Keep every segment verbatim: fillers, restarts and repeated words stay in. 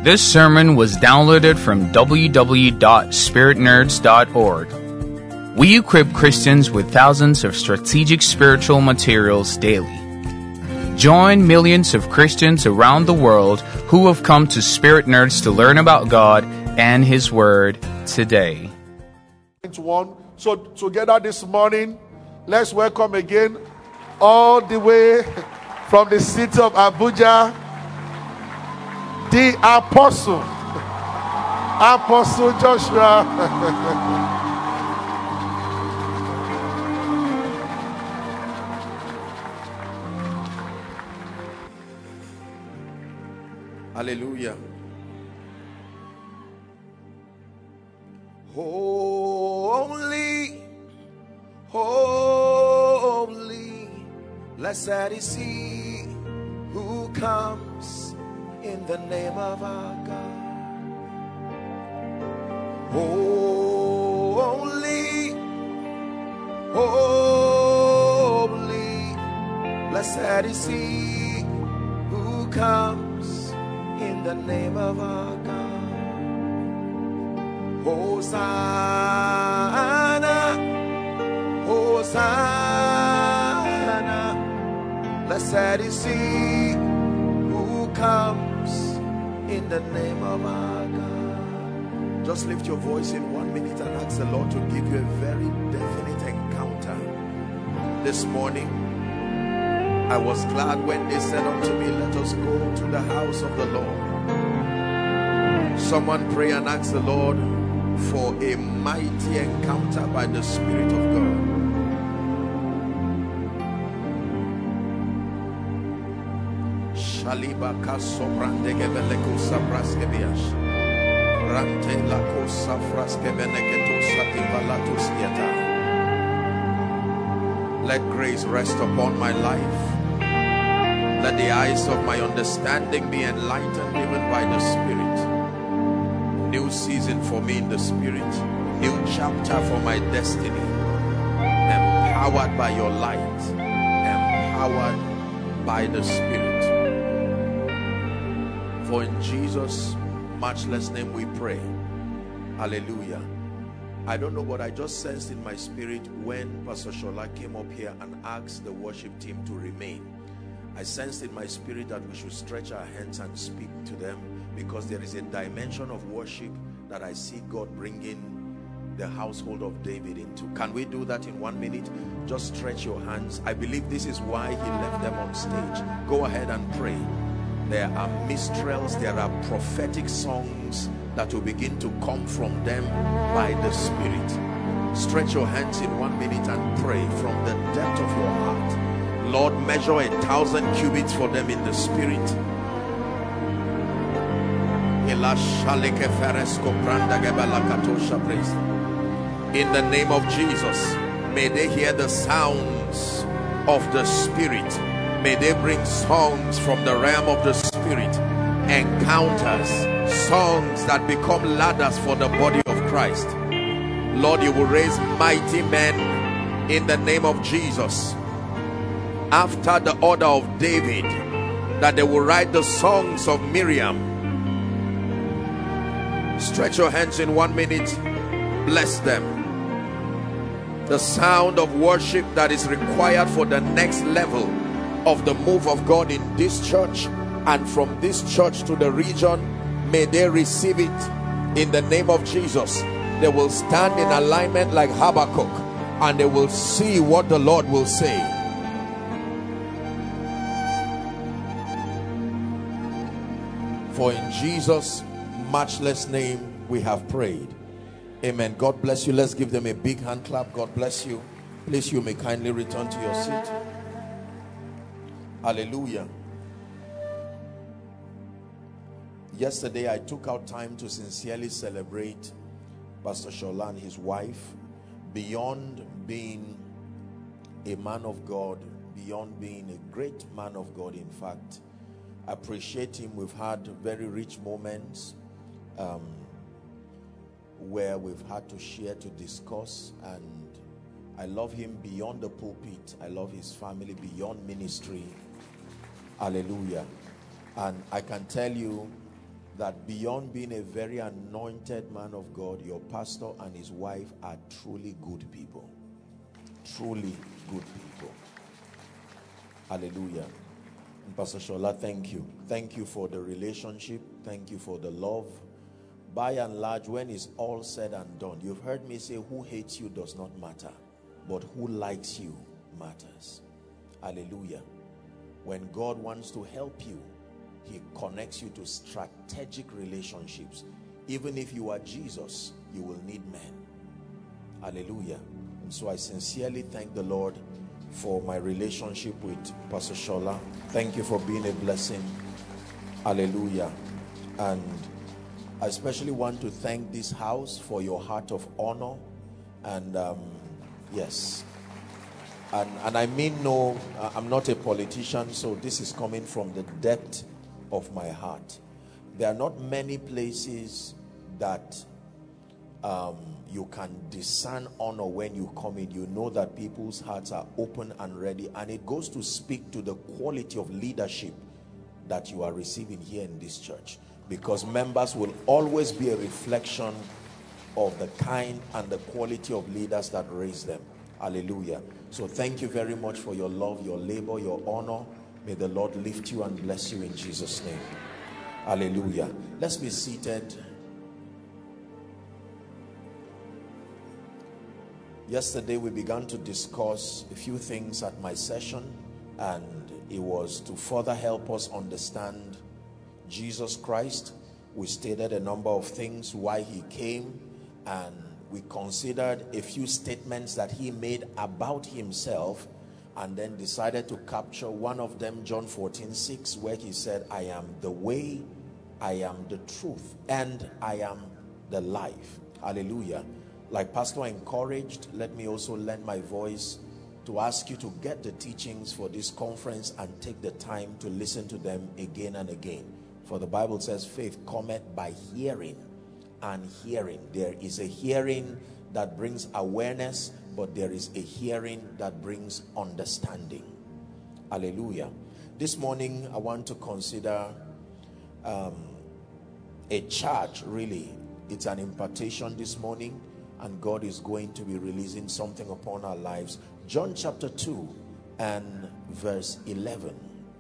This sermon was downloaded from w w w dot spirit nerds dot org. We equip Christians with thousands of strategic spiritual materials daily. Join millions of Christians around the world who have come to Spirit Nerds to learn about God and His Word today. One. So together this morning, let's welcome again all the way from the city of Abuja, the Apostle, Apostle Joshua. Hallelujah. Holy, holy, blessed is He who comes in the name of our God. Holy, holy, blessed is He who comes in the name of our God. Hosanna, Hosanna, blessed is He who comes in the name of our God. Just lift your voice in one minute and ask the Lord to give you a very definite encounter. This morning, I was glad when they said unto me, let us go to the house of the Lord. Someone pray and ask the Lord for a mighty encounter by the Spirit of God. Shaliba kaso brande gebeleko sabraske biash. Rante lako safraske beneketo sativalatus yeta. Let grace rest upon my life. Let the eyes of my understanding be enlightened even by the Spirit. New season for me in the Spirit. New chapter for my destiny. Empowered by your light. Empowered by the Spirit. For in Jesus' matchless name we pray. Hallelujah. I don't know what I just sensed in my spirit when Pastor Shola came up here and asked the worship team to remain. I sensed in my spirit that we should stretch our hands and speak to them, because there is a dimension of worship that I see God bringing the household of David into. Can we do that in one minute? Just stretch your hands. I believe this is why he left them on stage. Go ahead and pray. There are minstrels, there are prophetic songs that will begin to come from them by the Spirit. Stretch your hands in one minute and pray from the depth of your heart. Lord, measure a thousand cubits for them in the Spirit. In the name of Jesus, may they hear the sounds of the Spirit. May they bring songs from the realm of the Spirit, encounters, songs that become ladders for the body of Christ. Lord, you will raise mighty men in the name of Jesus, after the order of David, that they will write the songs of Miriam. Stretch your hands in one minute. Bless them. The sound of worship that is required for the next level of the move of God in this church and from this church to the region, may they receive it in the name of Jesus. They will stand in alignment like Habakkuk, and they will see what the Lord will say. For in Jesus' matchless name we have prayed. Amen. God bless you. Let's give them a big hand clap. God bless you. Please, you may kindly return to your seat. Hallelujah. Yesterday I took out time to sincerely celebrate Pastor Shola and his wife. Beyond being a man of God, beyond being a great man of God, in fact, I appreciate him. We've had very rich moments um, where we've had to share, to discuss, and I love him beyond the pulpit. I love his family beyond ministry. Hallelujah. And I can tell you that beyond being a very anointed man of God, your pastor and his wife are truly good people. Truly good people. Hallelujah. And Pastor Shola, thank you. Thank you for the relationship. Thank you for the love. By and large, when it's all said and done, you've heard me say who hates you does not matter, but who likes you matters. Hallelujah. When God wants to help you, he connects you to strategic relationships. Even if you are Jesus, you will need men. Hallelujah. And so I sincerely thank the Lord for my relationship with Pastor Shola. Thank you for being a blessing. Hallelujah. And I especially want to thank this house for your heart of honor. And um, yes. And, and I mean no, I'm not a politician, so this is coming from the depth of my heart. There are not many places that um, you can discern honor when you come in. You know that people's hearts are open and ready, and it goes to speak to the quality of leadership that you are receiving here in this church, because members will always be a reflection of the kind and the quality of leaders that raise them. Hallelujah. So thank you very much for your love, your labor, your honor. May the Lord lift you and bless you in Jesus' name. Hallelujah. Let's be seated. Yesterday we began to discuss a few things at my session, and it was to further help us understand Jesus Christ. We stated a number of things, why he came, and we considered a few statements that he made about himself, and then decided to capture one of them, John fourteen six, where he said, I am the way, I am the truth, and I am the life. Hallelujah. Like Pastor encouraged, let me also lend my voice to ask you to get the teachings for this conference and take the time to listen to them again and again. For the Bible says faith cometh by hearing, and hearing. There is a hearing that brings awareness, but there is a hearing that brings understanding. Hallelujah. This morning I want to consider um, a charge, really. It's an impartation this morning, and God is going to be releasing something upon our lives. John chapter two and verse eleven.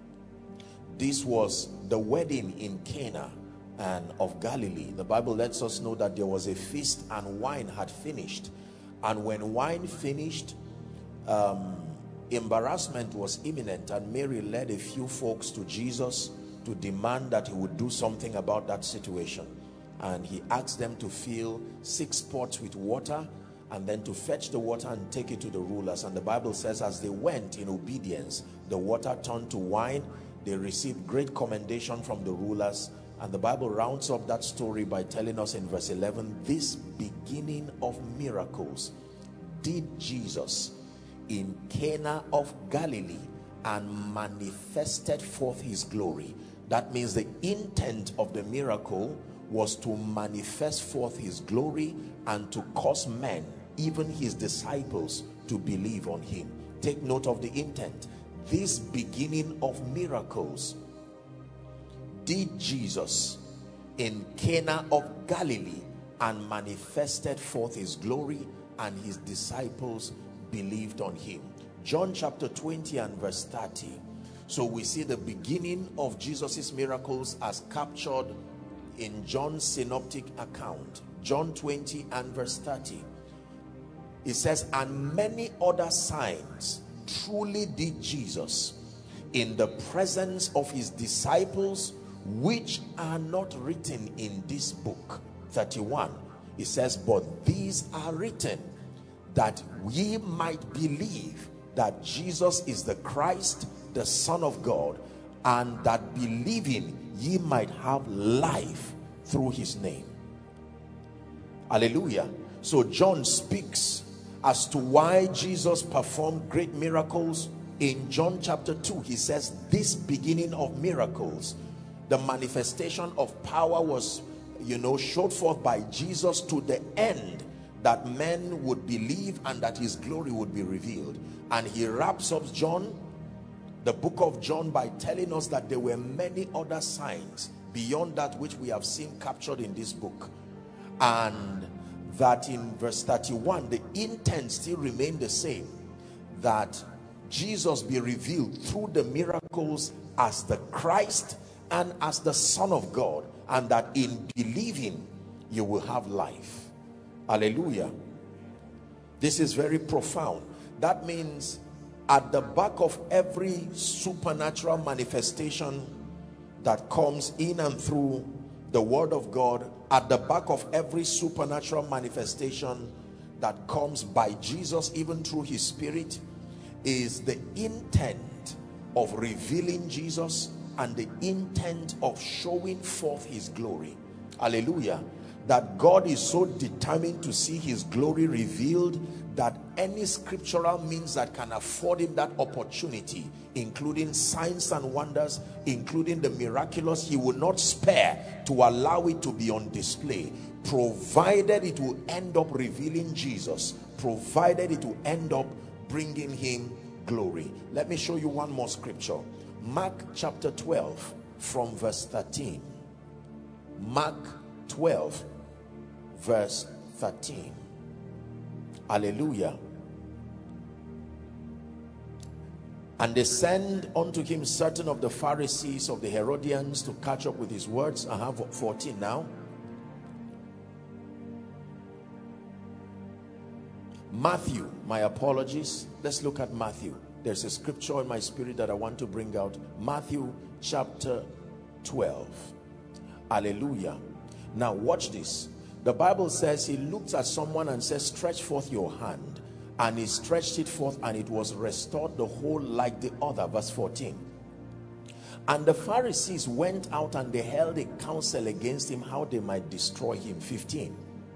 This was the wedding in Cana and of Galilee. The Bible lets us know that there was a feast and wine had finished. And when wine finished, um, embarrassment was imminent, and Mary led a few folks to Jesus to demand that he would do something about that situation. And he asked them to fill six pots with water, and then to fetch the water and take it to the rulers. And the Bible says as they went in obedience, the water turned to wine. They received great commendation from the rulers. And the Bible rounds up that story by telling us in verse eleven, this beginning of miracles did Jesus in Cana of Galilee, and manifested forth his glory. That means the intent of the miracle was to manifest forth his glory and to cause men, even his disciples, to believe on him. Take note of the intent. This beginning of miracles did Jesus in Cana of Galilee, and manifested forth his glory, and his disciples believed on him. John chapter twenty and verse thirty. So we see the beginning of Jesus's miracles as captured in John's synoptic account. John twenty and verse thirty. It says, and many other signs truly did Jesus in the presence of his disciples, which are not written in this book. thirty-one. It says, but these are written that ye might believe that Jesus is the Christ, the Son of God, and that believing ye might have life through his name. Hallelujah. So John speaks as to why Jesus performed great miracles. In John chapter two, he says this beginning of miracles, the manifestation of power was, you know, showed forth by Jesus to the end that men would believe and that his glory would be revealed. And he wraps up John, the book of John, by telling us that there were many other signs beyond that which we have seen captured in this book. And that in verse thirty-one, the intent still remained the same, that Jesus be revealed through the miracles as the Christ and as the Son of God, and that in believing you will have life. Hallelujah. This is very profound. That means at the back of every supernatural manifestation that comes in and through the word of God, at the back of every supernatural manifestation that comes by Jesus, even through his spirit, is the intent of revealing Jesus and the intent of showing forth his glory. Hallelujah. That God is so determined to see his glory revealed that any scriptural means that can afford him that opportunity, including signs and wonders, including the miraculous, he will not spare to allow it to be on display, provided it will end up revealing Jesus, provided it will end up bringing him glory. Let me show you one more scripture. Mark chapter twelve from verse thirteen. Mark twelve verse thirteen. Hallelujah. And they send unto him certain of the Pharisees of the Herodians to catch up with his words. I have fourteen now. Matthew, my apologies. Let's look at Matthew. There's a scripture in my spirit that I want to bring out. Matthew chapter twelve. Hallelujah. Now watch this. The Bible says he looked at someone and said, stretch forth your hand. And he stretched it forth, and it was restored the whole like the other. Verse fourteen. And the Pharisees went out and they held a council against him, how they might destroy him. fifteen.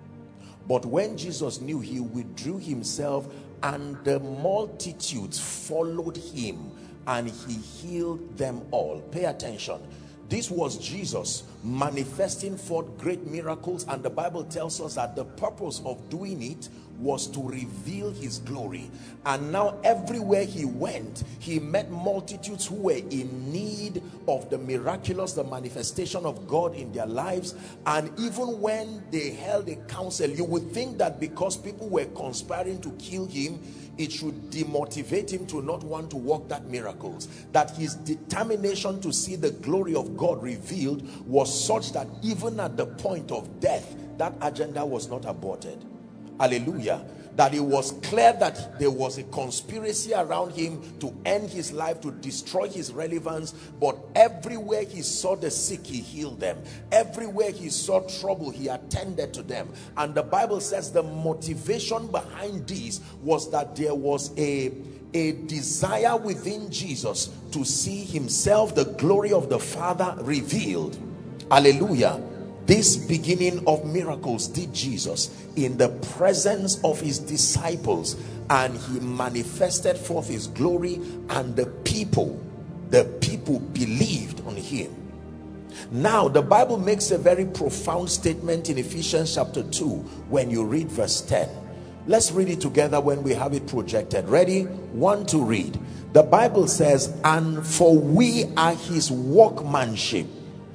But when Jesus knew, he withdrew himself, and the multitudes followed him, and he healed them all. Pay attention. This was Jesus manifesting forth great miracles, and the Bible tells us that the purpose of doing it was to reveal his glory. And now everywhere he went, he met multitudes who were in need of the miraculous, the manifestation of God in their lives. And even when they held a council, you would think that because people were conspiring to kill him, it should demotivate him to not want to work that miracles. That his determination to see the glory of God revealed was such that even at the point of death, that agenda was not aborted. Hallelujah. That it was clear that there was a conspiracy around him to end his life, to destroy his relevance. But everywhere he saw the sick, he healed them. Everywhere he saw trouble, he attended to them. And the Bible says the motivation behind this was that there was a a desire within Jesus to see himself, the glory of the Father revealed. Hallelujah. This beginning of miracles did Jesus in the presence of his disciples, and he manifested forth his glory, and the people, the people believed on him. Now the Bible makes a very profound statement in Ephesians chapter two when you read verse ten. Let's read it together when we have it projected. Ready? One to read. The Bible says, and for we are his workmanship,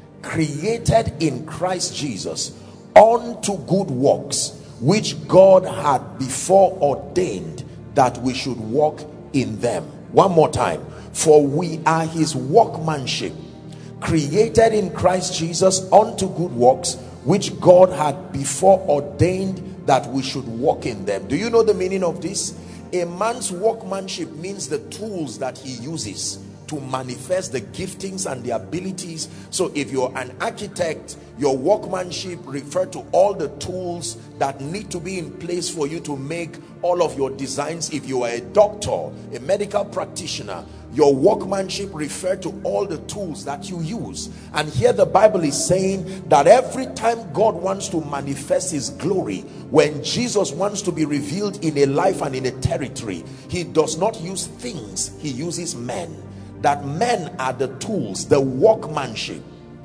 created in Christ Jesus unto good works, which God had before ordained that we should walk in them. One more time. For we are his workmanship, created in Christ Jesus unto good works, which God had before ordained that we should walk in them. Do you know the meaning of this? A man's workmanship means the tools that he uses to manifest the giftings and the abilities. So if you're an architect, your workmanship refers to all the tools that need to be in place for you to make all of your designs. If you are a doctor, a medical practitioner, your workmanship refers to all the tools that you use. And here the Bible is saying that every time God wants to manifest his glory, when Jesus wants to be revealed in a life and in a territory, he does not use things, he uses men. That men are the tools, the workmanship.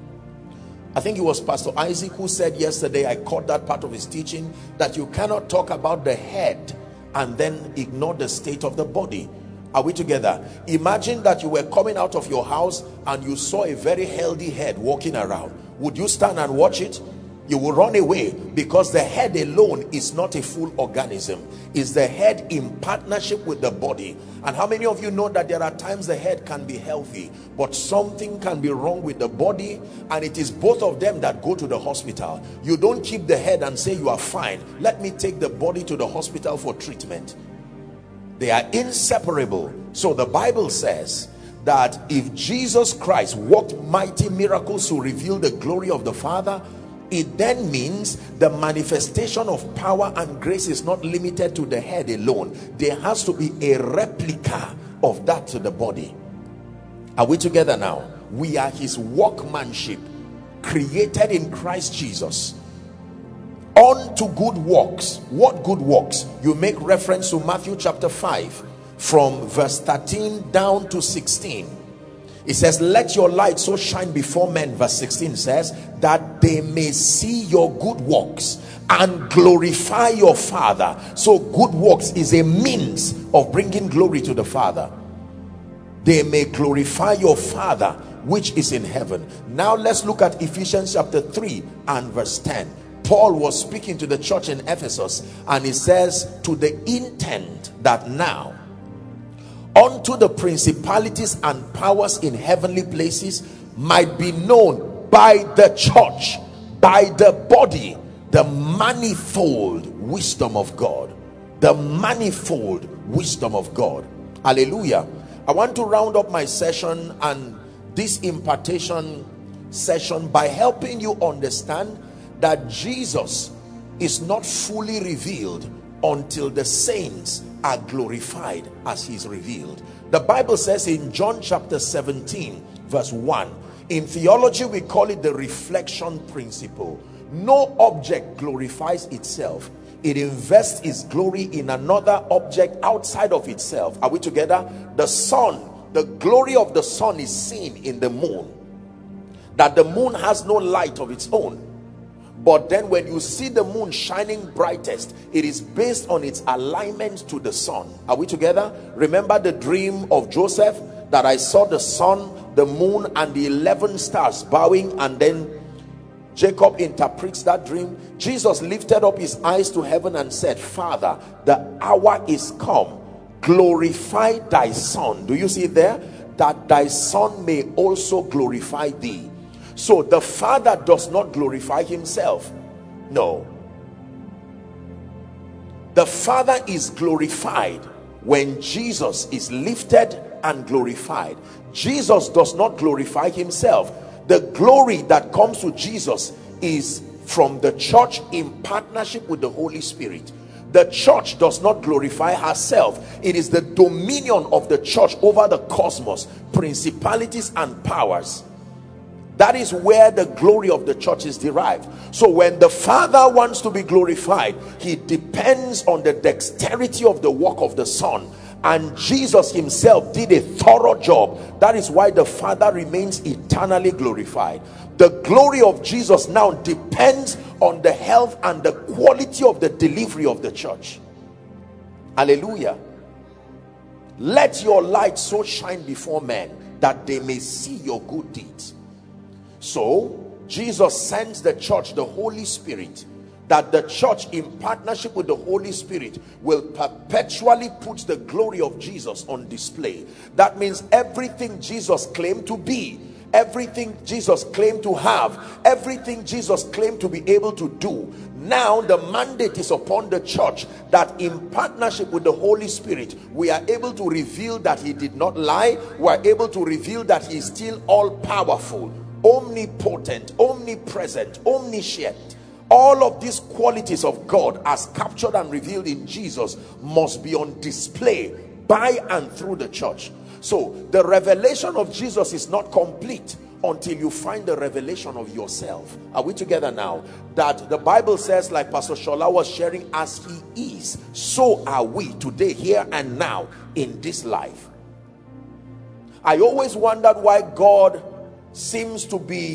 I think it was Pastor Isaac who said yesterday, I caught that part of his teaching, that you cannot talk about the head and then ignore the state of the body. Are we together? Imagine that you were coming out of your house and you saw a very healthy head walking around. Would you stand and watch it? You will run away, because the head alone is not a full organism. It's the head in partnership with the body. And how many of you know that there are times the head can be healthy, but something can be wrong with the body, and it is both of them that go to the hospital? You don't keep the head and say you are fine, let me take the body to the hospital for treatment. They are inseparable. So the Bible says that if Jesus Christ worked mighty miracles to reveal the glory of the Father, it then means the manifestation of power and grace is not limited to the head alone. There has to be a replica of that to the body. Are we together now? We are his workmanship, created in Christ Jesus unto good works. What good works? You make reference to Matthew chapter five from verse thirteen down to sixteen. It says, let your light so shine before men, verse sixteen says, that they may see your good works and glorify your Father. So good works is a means of bringing glory to the Father. They may glorify your Father which is in heaven. Now let's look at Ephesians chapter three and verse ten. Paul was speaking to the church in Ephesus, and he says, to the intent that now unto the principalities and powers in heavenly places might be known by the church, by the body, the manifold wisdom of God. The manifold wisdom of God. Hallelujah. I want to round up my session and this impartation session by helping you understand that Jesus is not fully revealed until the saints are glorified as he is revealed. The Bible says in John chapter seventeen verse one, in theology we call it the reflection principle. No object glorifies itself. It invests its glory in another object outside of itself. Are we together? The sun, the glory of the sun is seen in the moon. That the moon has no light of its own. But then when you see the moon shining brightest, it is based on its alignment to the sun. Are we together? Remember the dream of Joseph, that I saw the sun, the moon, and the eleven stars bowing, and then Jacob interprets that dream. Jesus lifted up his eyes to heaven and said, Father, the hour is come. Glorify thy son. Do you see it there? That thy son may also glorify thee. So the Father does not glorify himself. No. The Father is glorified when Jesus is lifted and glorified. Jesus does not glorify himself. The glory that comes to Jesus is from the church in partnership with the Holy Spirit. The church does not glorify herself. It is the dominion of the church over the cosmos, principalities and powers. That is where the glory of the church is derived. So when the Father wants to be glorified, he depends on the dexterity of the work of the Son. And Jesus himself did a thorough job. That is why the Father remains eternally glorified. The glory of Jesus now depends on the health and the quality of the delivery of the church. Hallelujah. Let your light so shine before men that they may see your good deeds. So Jesus sends the church the Holy Spirit, that the church in partnership with the Holy Spirit will perpetually put the glory of Jesus on display. That means everything Jesus claimed to be, everything Jesus claimed to have, everything Jesus claimed to be able to do, now the mandate is upon the church that in partnership with the Holy Spirit we are able to reveal that he did not lie. We are able to reveal that he is still all powerful, omnipotent, omnipresent, omniscient. All of these qualities of God as captured and revealed in Jesus must be on display by and through the church. So the revelation of Jesus is not complete until you find the revelation of yourself. Are we together now? That the Bible says, like Pastor Shola was sharing, as he is, so are we today, here and now, in this life. I always wondered why God seems to be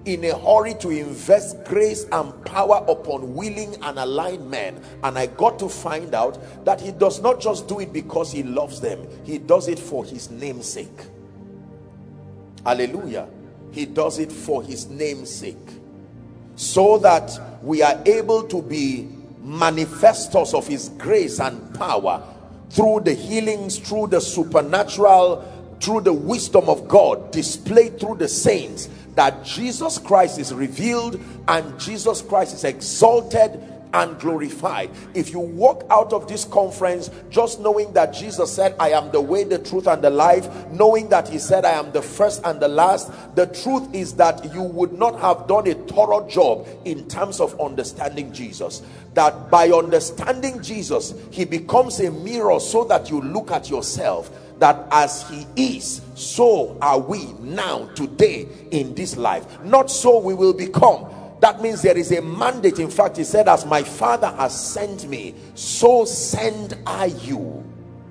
in a hurry to invest grace and power upon willing and aligned men. And I got to find out that he does not just do it because he loves them. He does it for his name's sake. Hallelujah. He does it for his name's sake, so that we are able to be manifestors of his grace and power through the healings, through the supernatural, through the wisdom of God displayed through the saints, that Jesus Christ is revealed and Jesus Christ is exalted and glorified. If you walk out of this conference just knowing that Jesus said, I am the way, the truth, and the life, knowing that he said, I am the first and the last, the truth is that you would not have done a thorough job in terms of understanding Jesus. That by understanding Jesus, he becomes a mirror so that you look at yourself, that as he is, so are we now, today, in this life. Not so we will become. That means there is a mandate. In fact, he said, as my Father has sent me, so send I you.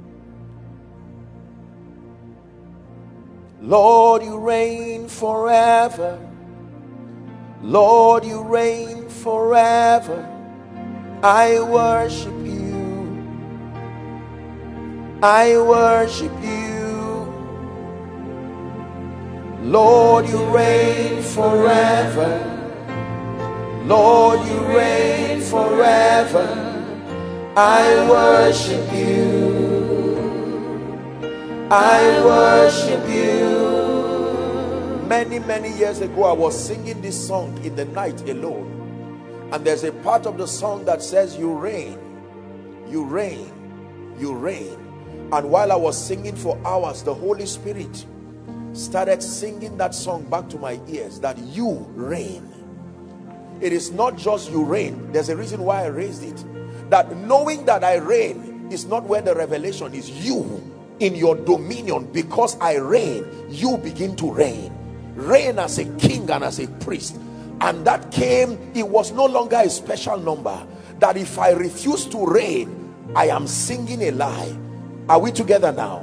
Lord, you reign forever. Lord, you reign forever. I worship you. I worship you. Lord, you reign forever. Lord, you reign forever. I worship you. I worship you. Many, many years ago, I was singing this song in the night alone. And there's a part of the song that says, you reign, you reign, you reign. And while I was singing for hours, the Holy Spirit started singing that song back to my ears, that you reign. It is not just you reign. There's a reason why I raised it. That knowing that I reign is not where the revelation is. You in your dominion, because I reign, you begin to reign. Reign as a king and as a priest. And that came, it was no longer a special number. That if I refuse to reign, I am singing a lie. Are we together now?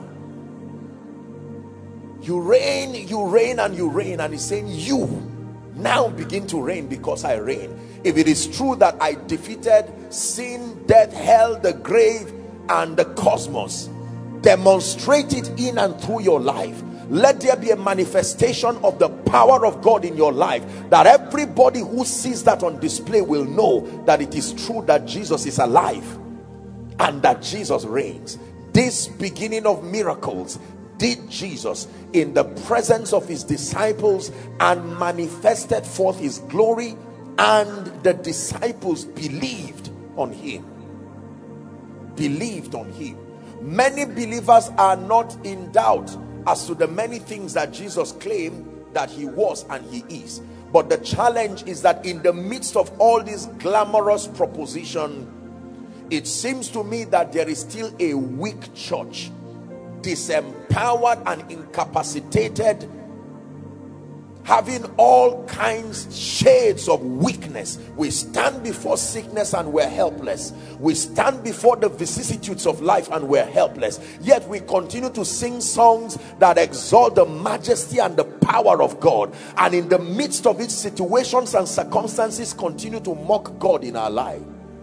You reign, you reign, and you reign. And he's saying, you now begin to reign because I reign. If it is true that I defeated sin, death, hell, the grave, and the cosmos, demonstrate it in and through your life. Let there be a manifestation of the power of God in your life, that everybody who sees that on display will know that it is true that Jesus is alive and that Jesus reigns. This beginning of miracles did Jesus in the presence of his disciples and manifested forth his glory, and the disciples believed on him. Believed on him. Many believers are not in doubt as to the many things that Jesus claimed that he was and he is. But the challenge is that in the midst of all this glamorous proposition, it seems to me that there is still a weak church, disempowered and incapacitated, having all kinds, shades of weakness. We stand before sickness and we're helpless. We stand before the vicissitudes of life and we're helpless. Yet we continue to sing songs that exalt the majesty and the power of God. And in the midst of its situations and circumstances, continue to mock God in our life.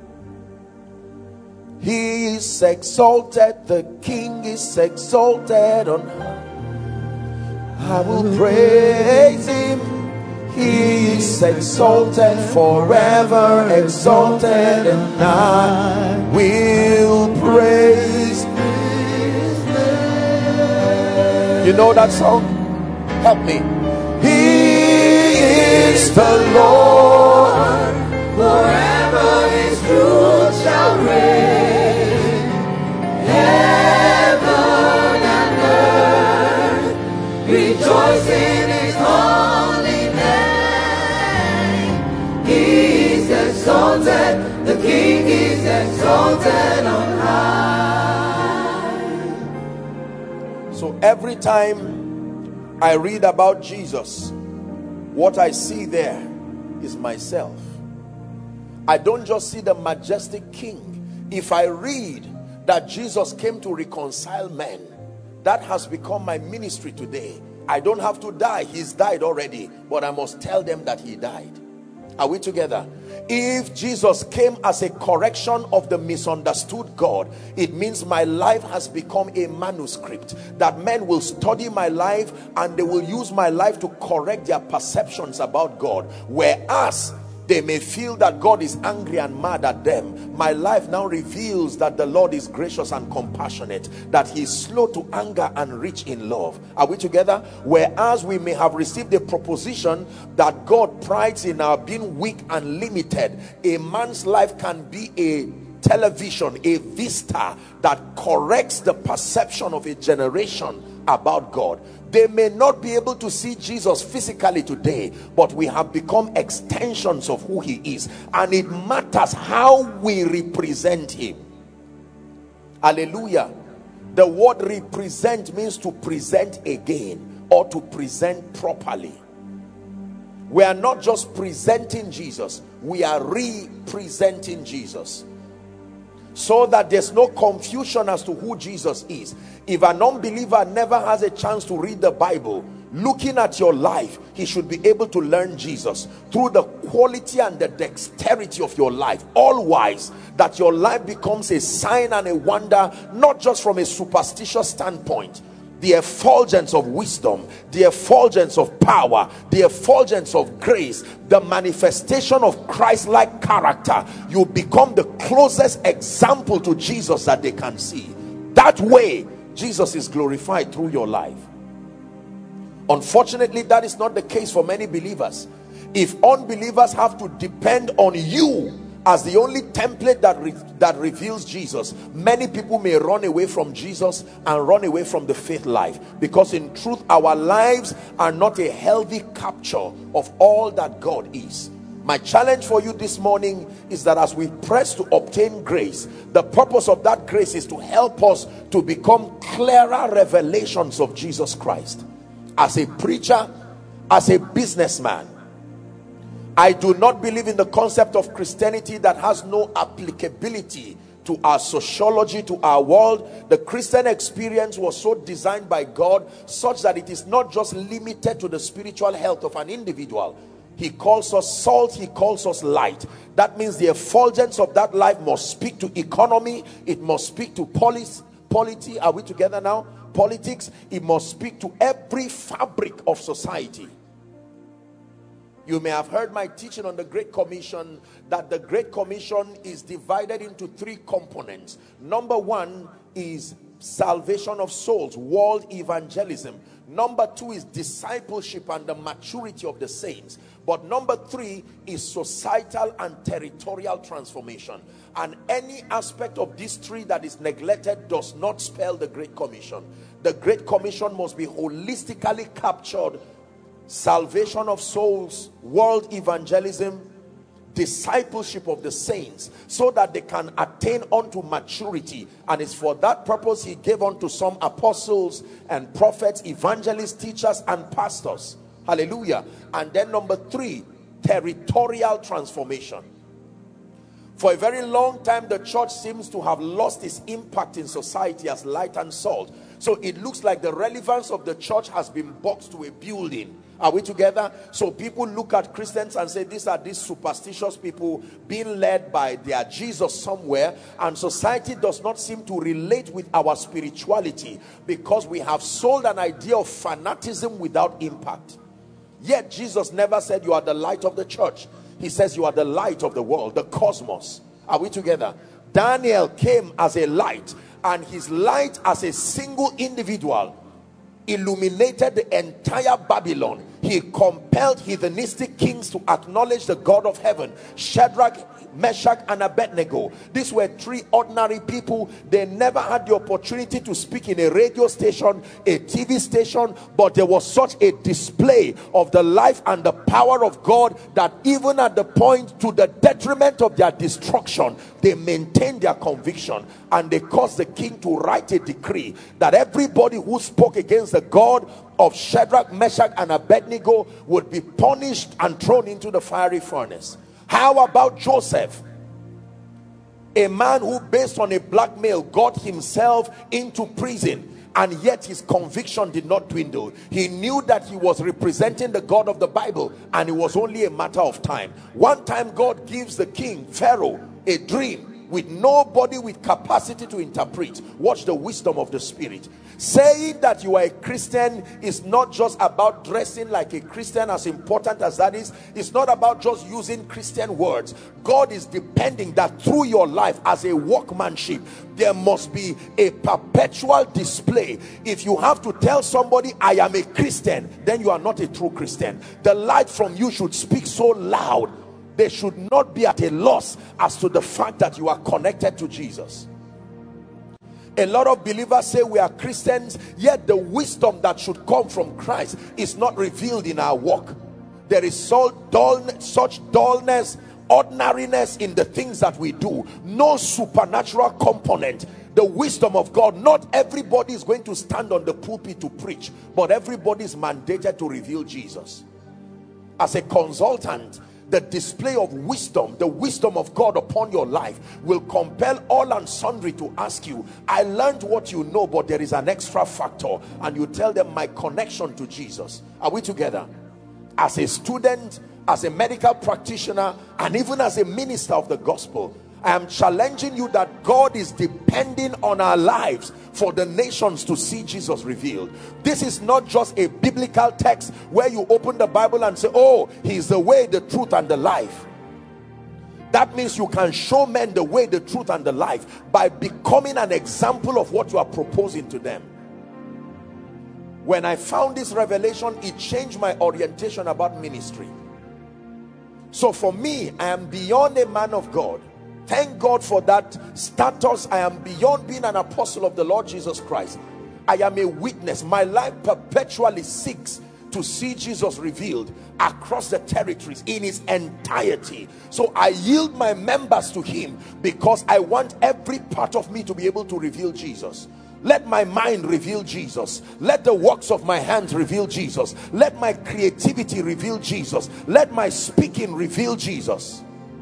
He is exalted, the King is exalted on high. I will praise him. He is exalted, forever exalted, and I will praise his name. You know that song? Help me. He is the Lord, forever his truth shall reign. Heaven and earth rejoice in his holy name. He is exalted, the King is exalted on high. So every time I read about Jesus, what I see there is myself. I don't just see the majestic King. If I read that Jesus came to reconcile men, that has become my ministry today. I don't have to die. He's died already. But I must tell them that he died. Are we together? If Jesus came as a correction of the misunderstood God, it means my life has become a manuscript that men will study my life and they will use my life to correct their perceptions about God. Whereas they may feel that God is angry and mad at them, my life now reveals that the Lord is gracious and compassionate, that he is slow to anger and rich in love. Are we together? Whereas we may have received a proposition that God prides in our being weak and limited, a man's life can be a television, a vista that corrects the perception of a generation about God. They may not be able to see Jesus physically today, but we have become extensions of who he is, and it matters how we represent him. Hallelujah. The word represent means to present again or to present properly. We are not just presenting Jesus, we are representing Jesus, so that there's no confusion as to who Jesus is. If an unbeliever never has a chance to read the Bible, looking at your life, he should be able to learn Jesus through the quality and the dexterity of your life, all wise, that your life becomes a sign and a wonder, not just from a superstitious standpoint. The effulgence of wisdom, the effulgence of power, the effulgence of grace, the manifestation of Christ-like character. You become the closest example to Jesus that they can see. That way, Jesus is glorified through your life. Unfortunately, that is not the case for many believers. If unbelievers have to depend on you as the only template that re that reveals Jesus, many people may run away from Jesus and run away from the faith life, because in truth our lives are not a healthy capture of all that God is. My challenge for you this morning is that as we press to obtain grace, the purpose of that grace is to help us to become clearer revelations of Jesus Christ. As a preacher, as a businessman, I do not believe in the concept of Christianity that has no applicability to our sociology, to our world. The Christian experience was so designed by God such that it is not just limited to the spiritual health of an individual. He calls us salt, he calls us light. That means the effulgence of that life must speak to economy, it must speak to policy, polity. Are we together now? Politics. It must speak to every fabric of society. You may have heard my teaching on the Great Commission, that the Great Commission is divided into three components. Number one is salvation of souls, world evangelism. Number two is discipleship and the maturity of the saints. But number three is societal and territorial transformation. And any aspect of these three that is neglected does not spell the Great Commission. The Great Commission must be holistically captured: salvation of souls, world evangelism, discipleship of the saints, so that they can attain unto maturity. And it's for that purpose he gave unto some apostles and prophets, evangelists, teachers, and pastors. Hallelujah. And then number three, territorial transformation. For a very long time, the church seems to have lost its impact in society as light and salt. So it looks like the relevance of the church has been boxed to a building. Are we together? So people look at Christians and say, these are these superstitious people being led by their Jesus somewhere, and society does not seem to relate with our spirituality because we have sold an idea of fanaticism without impact. Yet Jesus never said you are the light of the church. He says you are the light of the world, the cosmos. Are we together? Daniel came as a light, and his light as a single individual illuminated the entire Babylon. He compelled heathenistic kings to acknowledge the God of heaven. Shadrach, Meshach, and Abednego. These were three ordinary people. They never had the opportunity to speak in a radio station, a T V station, but there was such a display of the life and the power of God that even at the point to the detriment of their destruction, they maintained their conviction, and they caused the king to write a decree that everybody who spoke against the God of Shadrach, Meshach, and Abednego would be punished and thrown into the fiery furnace. How about Joseph? A man who, based on a blackmail, got himself into prison. and yet his conviction did not dwindle. He knew that he was representing the God of the Bible, and it was only a matter of time. One time God gives the king Pharaoh a dream with nobody with capacity to interpret. Watch the wisdom of the Spirit. Saying that you are a Christian is not just about dressing like a Christian, as important as that is. It's not about just using Christian words. God is depending that through your life as a workmanship, there must be a perpetual display. If you have to tell somebody, I am a Christian, then you are not a true Christian. The light from you should speak so loud. They should not be at a loss as to the fact that you are connected to Jesus. A lot of believers say we are Christians, yet the wisdom that should come from Christ is not revealed in our walk. There is so dull, such dullness, ordinariness in the things that we do. No supernatural component. The wisdom of God. Not everybody is going to stand on the pulpit to preach, but everybody is mandated to reveal Jesus. As a consultant, the display of wisdom, the wisdom of God upon your life will compel all and sundry to ask you, I learned what you know, but there is an extra factor. And you tell them, my connection to Jesus. Are we together? As a student, as a medical practitioner, and even as a minister of the gospel, I am challenging you that God is depending on our lives for the nations to see Jesus revealed. This is not just a biblical text where you open the Bible and say, oh, he's the way, the truth, and the life. That means you can show men the way, the truth, and the life by becoming an example of what you are proposing to them. When I found this revelation, it changed my orientation about ministry. So for me, I am beyond a man of God. Thank God for that status. I am beyond being an apostle of the Lord Jesus Christ. I am a witness. My life perpetually seeks to see Jesus revealed across the territories in his entirety. So I yield my members to him because I want every part of me to be able to reveal Jesus. Let my mind reveal Jesus. Let the works of my hands reveal Jesus. Let my creativity reveal Jesus. Let my speaking reveal Jesus.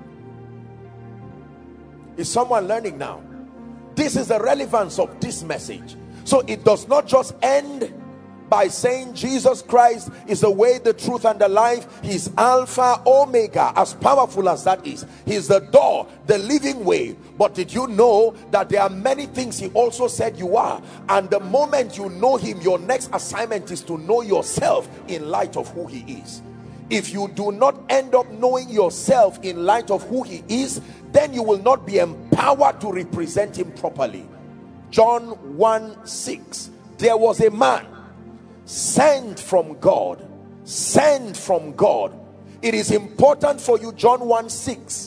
Is someone learning now? This is the relevance of this message. So it does not just end by saying Jesus Christ is the way, the truth, and the life. He's Alpha, Omega. As powerful as that is, he's the door, the living way. But did you know that there are many things he also said you are? And the moment you know him, your next assignment is to know yourself in light of who he is. If you do not end up knowing yourself in light of who he is, then you will not be empowered to represent him properly. John one six, there was a man sent from God, sent from God. It is important for you. John one six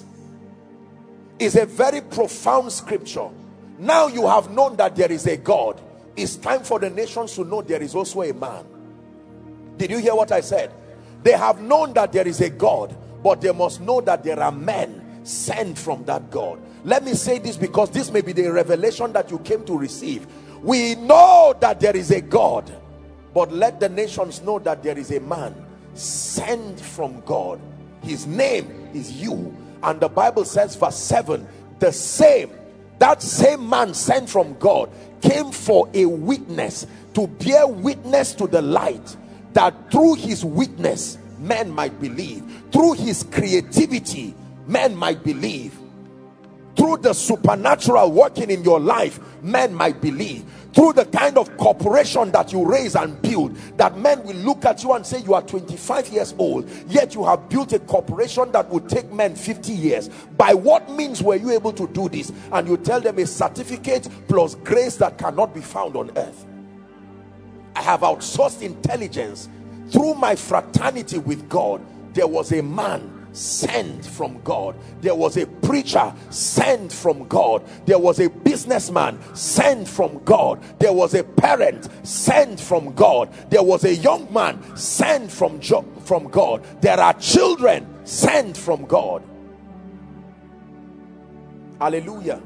is a very profound scripture. Now you have known that there is a God. It's time for the nations to know there is also a man. Did you hear what I said? They have known that there is a God, but they must know that there are men sent from that God. Let me say this because this may be the revelation that you came to receive. We know that there is a God, but let the nations know that there is a man sent from God. His name is you. And the Bible says, verse seven, the same, that same man sent from God came for a witness, to bear witness to the light, that through his witness men might believe. Through his creativity men might believe. Through the supernatural working in your life, men might believe. Through the kind of corporation that you raise and build, that men will look at you and say, you are twenty-five years old, yet you have built a corporation that would take men fifty years. By what means were you able to do this? And you tell them, a certificate plus grace that cannot be found on earth. I have outsourced intelligence. Through my fraternity with God, there was a man sent from God. There was a preacher sent from God. There was a businessman sent from God. There was a parent sent from God. There was a young man sent from, from God. There are children sent from God. Hallelujah.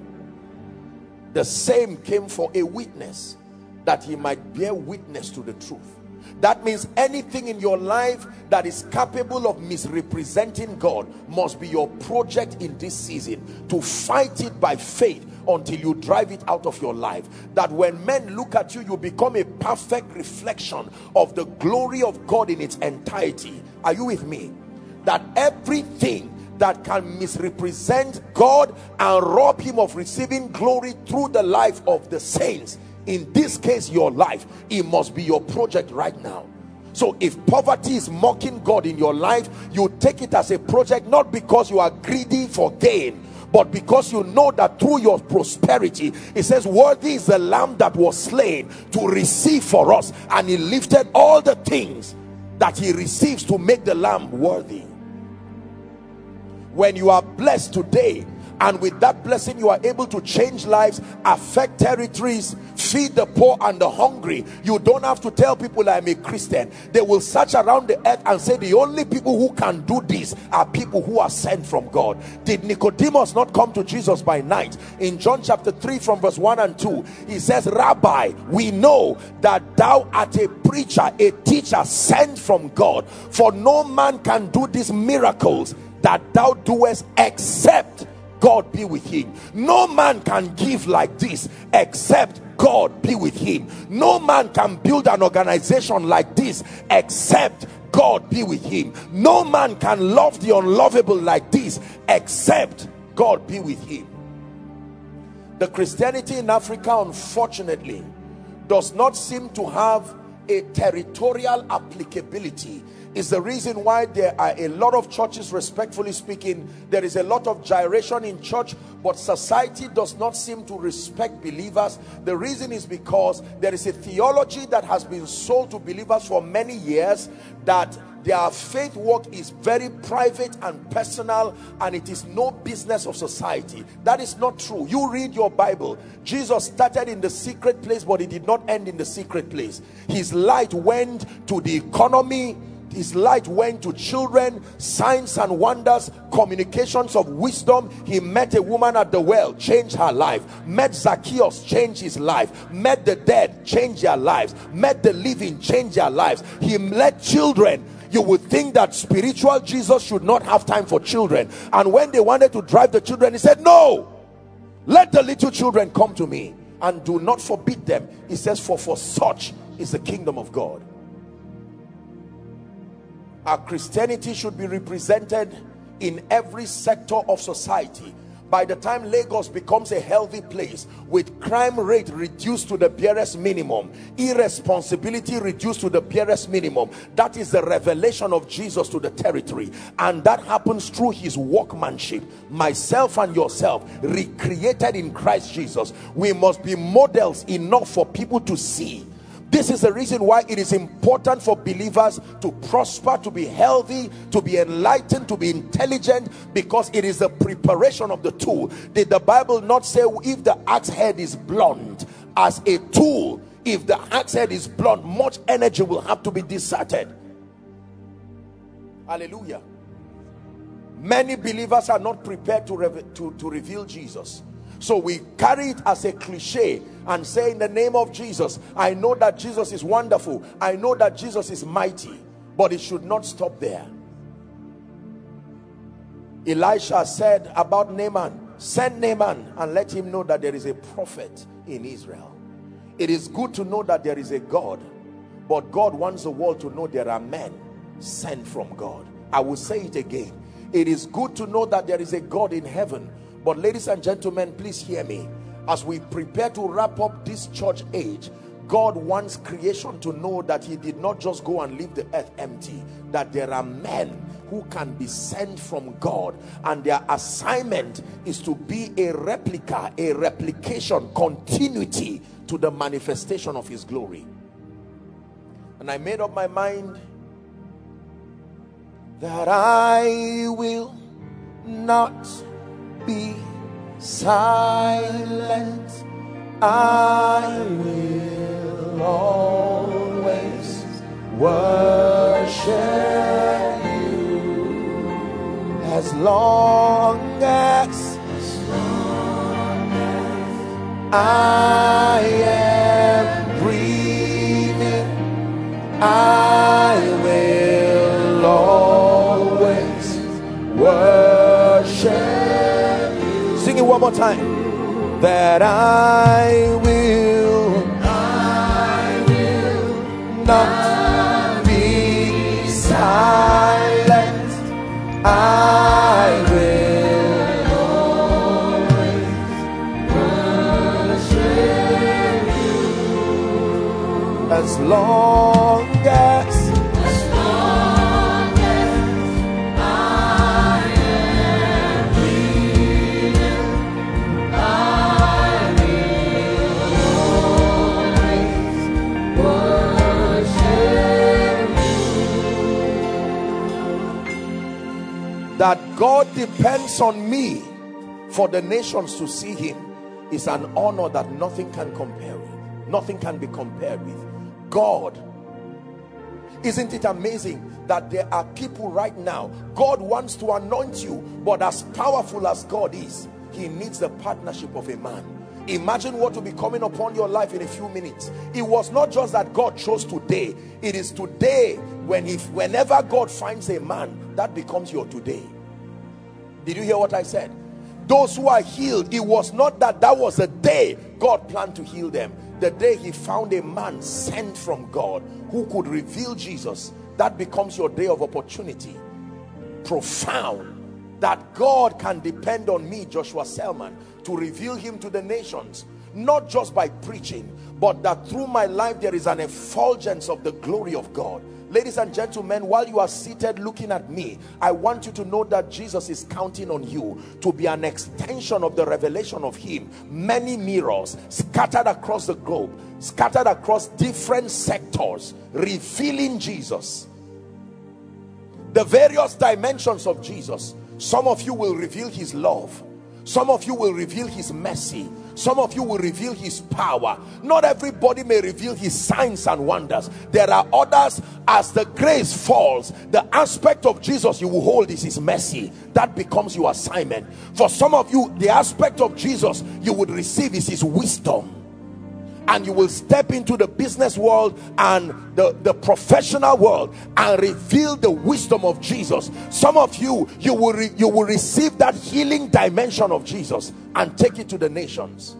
The same came for a witness, that he might bear witness to the truth. That means anything in your life that is capable of misrepresenting God must be your project in this season, to fight it by faith until you drive it out of your life. That when men look at you, you become a perfect reflection of the glory of God in its entirety. Are you with me? That everything that can misrepresent God and rob him of receiving glory through the life of the saints, in this case your life, it must be your project right now. So if poverty is mocking God in your life, you take it as a project, not because you are greedy for gain, but because you know that through your prosperity, it says, worthy is the lamb that was slain to receive for us, and he lifted all the things that he receives to make the lamb worthy. When you are blessed today, and with that blessing you are able to change lives, affect territories, feed the poor and the hungry, you don't have to tell people I'm a Christian. They will search around the earth and say the only people who can do this are people who are sent from God. Did Nicodemus not come to Jesus by night? In John chapter three from verse one and two, he says, Rabbi, we know that thou art a preacher, a teacher sent from God, for no man can do these miracles that thou doest except God be with him. No man can give like this except God be with him. No man can build an organization like this except God be with him. No man can love the unlovable like this except God be with him. The Christianity in Africa, unfortunately, does not seem to have a territorial applicability. Is the reason why there are a lot of churches, respectfully speaking, there is a lot of gyration in church, but society does not seem to respect believers. The reason is because there is a theology that has been sold to believers for many years, that their faith walk is very private and personal, and it is no business of society. That is not true. You read your Bible. Jesus started in the secret place, but he did not end in the secret place. His light went to the economy. His light went to children, signs and wonders, communications of wisdom. He met a woman at the well, changed her life. Met Zacchaeus, changed his life. Met the dead, changed their lives. Met the living, changed their lives. He led children. You would think that spiritual Jesus should not have time for children. And when they wanted to drive the children, he said, no, let the little children come to me, and do not forbid them. He says, for for such is the kingdom of God. Our Christianity should be represented in every sector of society. By the time Lagos becomes a healthy place, with crime rate reduced to the barest minimum, irresponsibility reduced to the barest minimum, that is the revelation of Jesus to the territory. And that happens through his workmanship, myself and yourself, recreated in Christ Jesus. We must be models enough for people to see. This is the reason why it is important for believers to prosper, to be healthy, to be enlightened, to be intelligent, because it is the preparation of the tool. Did the Bible not say if the axe head is blunt as a tool, if the axe head is blunt, much energy will have to be deserted? Hallelujah. Many believers are not prepared to, to, to reveal Jesus. So we carry it as a cliche and say, in the name of Jesus, I know that Jesus is wonderful, I know that Jesus is mighty, but it should not stop there. Elisha said about Naaman, send Naaman and let him know that there is a prophet in Israel. It is good to know that there is a God, but God wants the world to know there are men sent from God. I will say it again. It is good to know that there is a God in heaven, but ladies and gentlemen, please hear me. As we prepare to wrap up this church age, God wants creation to know that he did not just go and leave the earth empty, that there are men who can be sent from God, and their assignment is to be a replica, a replication, continuity to the manifestation of his glory. And I made up my mind that I will not be silent. I will always worship you as long as, as, long as I am breathing. I will always worship you. Sing it one more time. That I will, I will not be silent. I will always worship you. As long as, as long as I am breathing, I will always worship you. That God depends on me for the nations to see him is an honor that nothing can compare with. Nothing can be compared with. God, isn't it amazing that there are people right now, God wants to anoint you, but as powerful as God is, he needs the partnership of a man. Imagine what will be coming upon your life in a few minutes. It was not just that God chose today, it is today when if whenever God finds a man, that becomes your today. Did you hear what I said? Those who are healed, it was not that that was a day God planned to heal them. The day he found a man sent from God who could reveal Jesus, that becomes your day of opportunity. Profound. That God can depend on me, Joshua Selman, to reveal him to the nations, not just by preaching, but that through my life there is an effulgence of the glory of God. Ladies and gentlemen, while you are seated looking at me, I want you to know that Jesus is counting on you to be an extension of the revelation of him. Many mirrors scattered across the globe, scattered across different sectors, revealing Jesus. The various dimensions of Jesus. Some of you will reveal his love. Some of you will reveal his mercy. Some of you will reveal his power. Not everybody may reveal his signs and wonders. There are others, as the grace falls, the aspect of Jesus you will hold is his mercy. That becomes your assignment. For some of you, the aspect of Jesus you would receive is his wisdom. And you will step into the business world and the, the professional world and reveal the wisdom of Jesus. Some of you, you will, re, you will receive that healing dimension of Jesus and take it to the nations.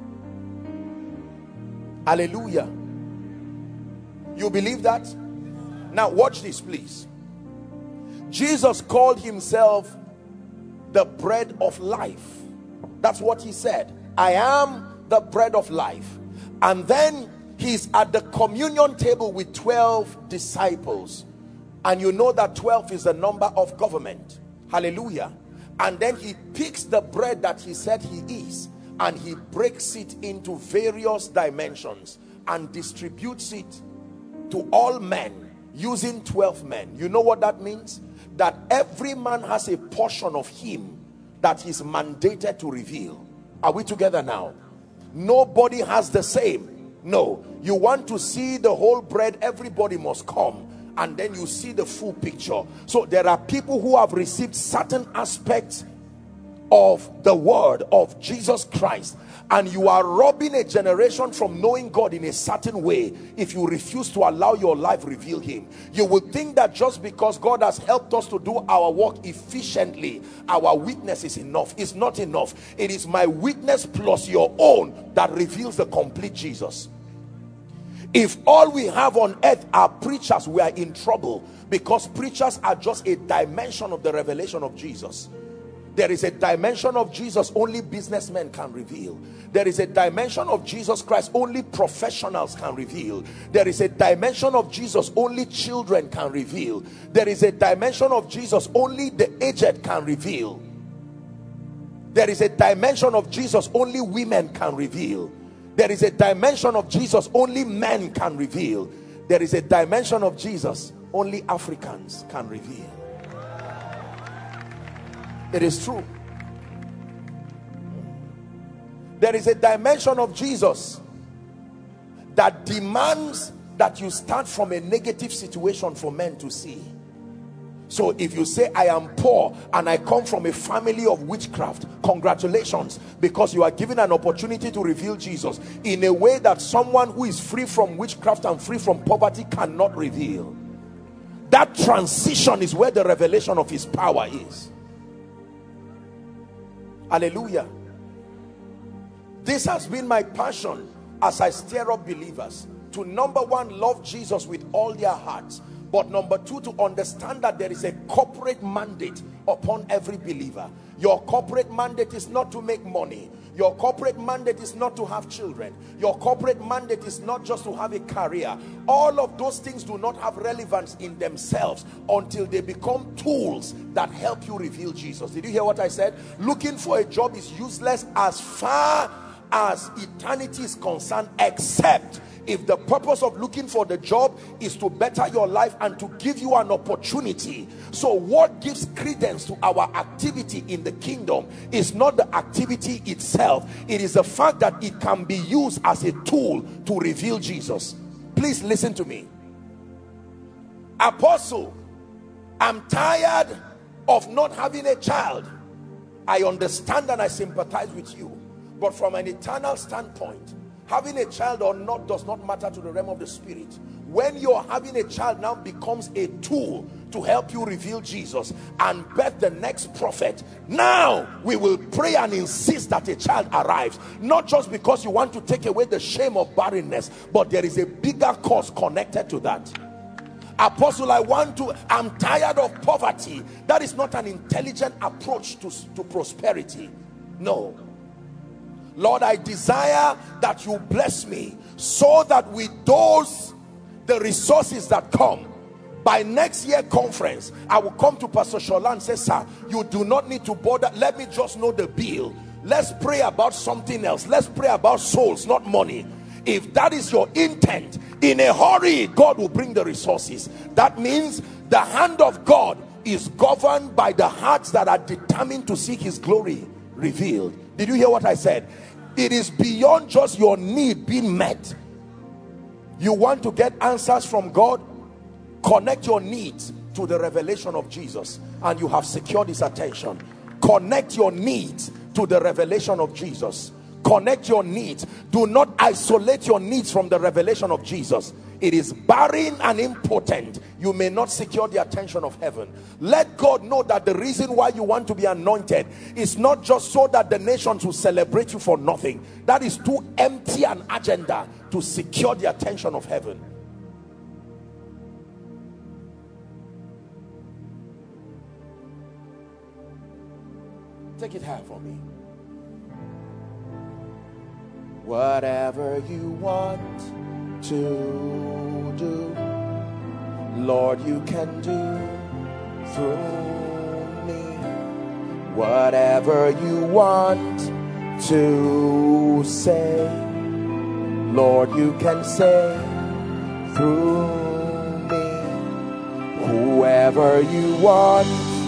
Hallelujah. You believe that? Now watch this, please. Jesus called himself the bread of life. That's what he said. I am the bread of life. And then he's at the communion table with twelve disciples. And you know that twelve is the number of government. Hallelujah. And then he picks the bread that he said he is, and he breaks it into various dimensions and distributes it to all men using twelve men. You know what that means? That every man has a portion of him that is mandated to reveal. Are we together now? Nobody has the same. No, you want to see the whole bread, everybody must come, and then you see the full picture. So there are people who have received certain aspects of the word of Jesus Christ, and you are robbing a generation from knowing God in a certain way if you refuse to allow your life reveal him. You would think that just because God has helped us to do our work efficiently, our witness is enough. It's not enough. It is my witness plus your own that reveals the complete Jesus. If all we have on earth are preachers, we are in trouble, because preachers are just a dimension of the revelation of Jesus. There is a dimension of Jesus only businessmen can reveal. There is a dimension of Jesus Christ only professionals can reveal. There is a dimension of Jesus only children can reveal. There is a dimension of Jesus only the aged can reveal. There is a dimension of Jesus only women can reveal. There is a dimension of Jesus only men can reveal. There is a dimension of Jesus only Africans can reveal. It is true. There is a dimension of Jesus that demands that you start from a negative situation for men to see. So if you say, I am poor and I come from a family of witchcraft, congratulations, because you are given an opportunity to reveal Jesus in a way that someone who is free from witchcraft and free from poverty cannot reveal. That transition is where the revelation of his power is. Hallelujah. This has been my passion as I stir up believers to, number one, love Jesus with all their hearts, but number two, to understand that there is a corporate mandate upon every believer. Your corporate mandate is not to make money. Your corporate mandate is not to have children. Your corporate mandate is not just to have a career. All of those things do not have relevance in themselves until they become tools that help you reveal Jesus. Did you hear what I said? Looking for a job is useless as far as eternity is concerned, except if the purpose of looking for the job is to better your life and to give you an opportunity. So what gives credence to our activity in the kingdom is not the activity itself. It is the fact that it can be used as a tool to reveal Jesus. Please listen to me. Apostle, I'm tired of not having a child. I understand and I sympathize with you. But from an eternal standpoint, having a child or not does not matter to the realm of the spirit. When you're having a child now becomes a tool to help you reveal Jesus and birth the next prophet, now we will pray and insist that a child arrives. Not just because you want to take away the shame of barrenness, but there is a bigger cause connected to that. Apostle, I want to, I'm tired of poverty. That is not an intelligent approach to, to prosperity. No. Lord, I desire that you bless me so that with those, the resources that come, by next year conference, I will come to Pastor Shola and say, sir, you do not need to bother. Let me just know the bill. Let's pray about something else. Let's pray about souls, not money. If that is your intent, in a hurry, God will bring the resources. That means the hand of God is governed by the hearts that are determined to seek his glory revealed. Did you hear what I said? It is beyond just your need being met. You want to get answers from God? Connect your needs to the revelation of Jesus and you have secured his attention. Connect your needs to the revelation of Jesus. Connect your needs. Do not isolate your needs from the revelation of Jesus. It is barren and impotent. You may not secure the attention of heaven. Let God know that the reason why you want to be anointed is not just so that the nations will celebrate you for nothing. That is too empty an agenda to secure the attention of heaven. Take it high for me. Whatever you want to do, Lord, you can do through me. Whatever you want to say, Lord, you can say through me. Whoever you want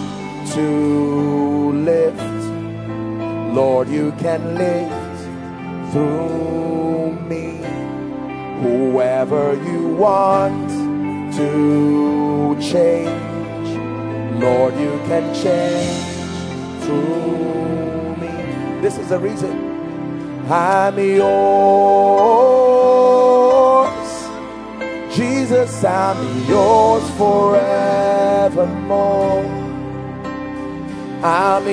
to lift, Lord, you can lift through me. Whoever you want to change, Lord, you can change through me. This is the reason I'm yours, Jesus, I'm yours forevermore. I'm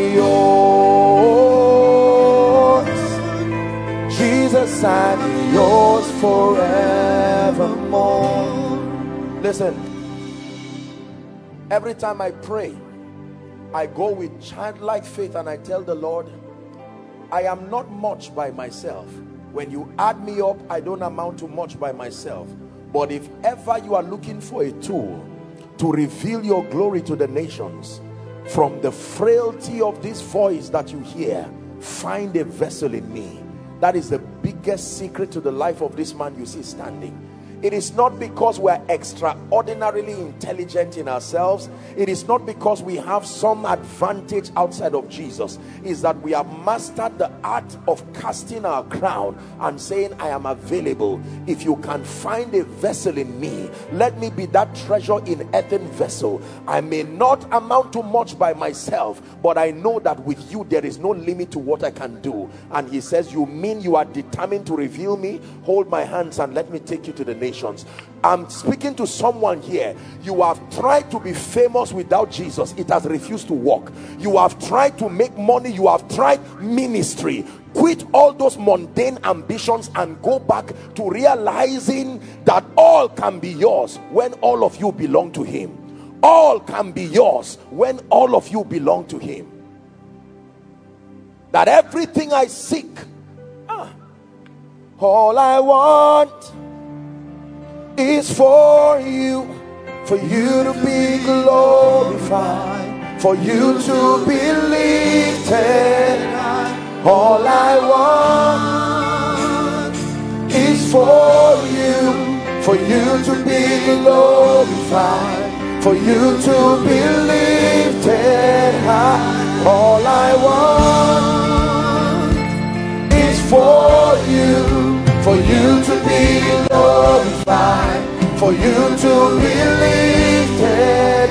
yours, Jesus, I'm yours forevermore. Listen, every time I pray, I go with childlike faith and I tell the Lord, I am not much by myself. When you add me up, I don't amount to much by myself. But if ever you are looking for a tool to reveal your glory to the nations, from the frailty of this voice that you hear, find a vessel in me. That is the biggest secret to the life of this man you see standing. It is not because we are extraordinarily intelligent in ourselves. It is not because we have some advantage outside of Jesus. It's that we have mastered the art of casting our crown and saying, I am available. If you can find a vessel in me, let me be that treasure in earthen vessel. I may not amount to much by myself, but I know that with you there is no limit to what I can do. And he says, you mean you are determined to reveal me? Hold my hands and let me take you to the nations. I'm speaking to someone here. You have tried to be famous without Jesus. It has refused to work. You have tried to make money. You have tried ministry. Quit all those mundane ambitions and go back to realizing that all can be yours when all of you belong to him. All can be yours when all of you belong to him. That everything I seek, ah, all I want is for you, for you to be glorified, for you to be lifted high. All I want is for you, for you to be glorified, for you to be lifted high. All I want is for you, for you to be glorified, for you to be lifted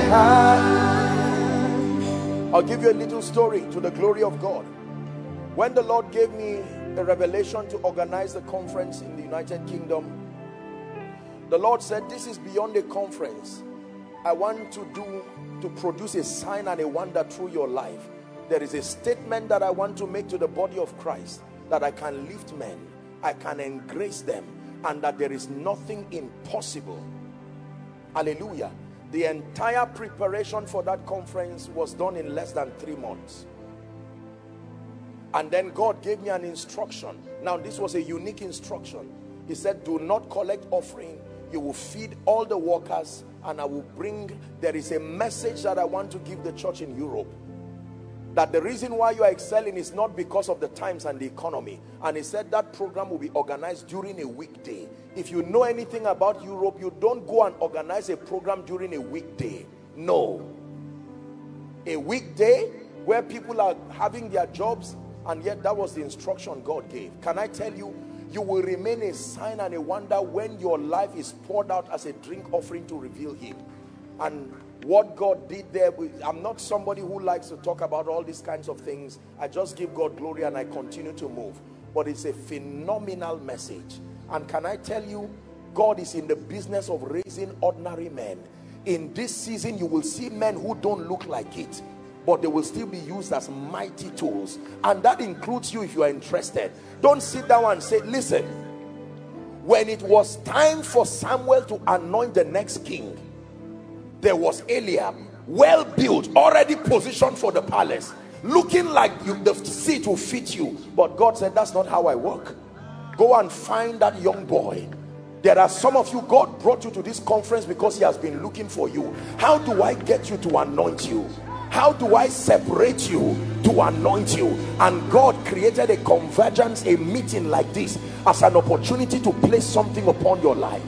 high. I'll give you a little story to the glory of God. When the Lord gave me a revelation to organize the conference in the United Kingdom, the Lord said, this is beyond a conference. I want to do, to produce a sign and a wonder through your life. There is a statement that I want to make to the body of Christ, that I can lift men, I can engrace them, and that there is nothing impossible. Hallelujah. The entire preparation for that conference was done in less than three months. And then God gave me an instruction. Now this was a unique instruction. He said, do not collect offering. You will feed all the workers, and I will bring, there is a message that I want to give the church in Europe. That the reason why you are excelling is not because of the times and the economy. And he said that program will be organized during a weekday. If you know anything about Europe, you don't go and organize a program during a weekday. No. A weekday where people are having their jobs, and yet that was the instruction God gave. Can I tell you, you will remain a sign and a wonder when your life is poured out as a drink offering to reveal him. And what God did there, I'm not somebody who likes to talk about all these kinds of things. I just give God glory and I continue to move. But it's a phenomenal message. And can I tell you, God is in the business of raising ordinary men. In this season, you will see men who don't look like it, but they will still be used as mighty tools. And that includes you if you are interested. Don't sit down and say, listen, when it was time for Samuel to anoint the next king, there was Eliab, well built, already positioned for the palace, looking like you, the seat will fit you. But God said, that's not how I work. Go and find that young boy. There are some of you, God brought you to this conference because he has been looking for you. How do I get you to anoint you? How do I separate you to anoint you? And God created a convergence, a meeting like this as an opportunity to place something upon your life.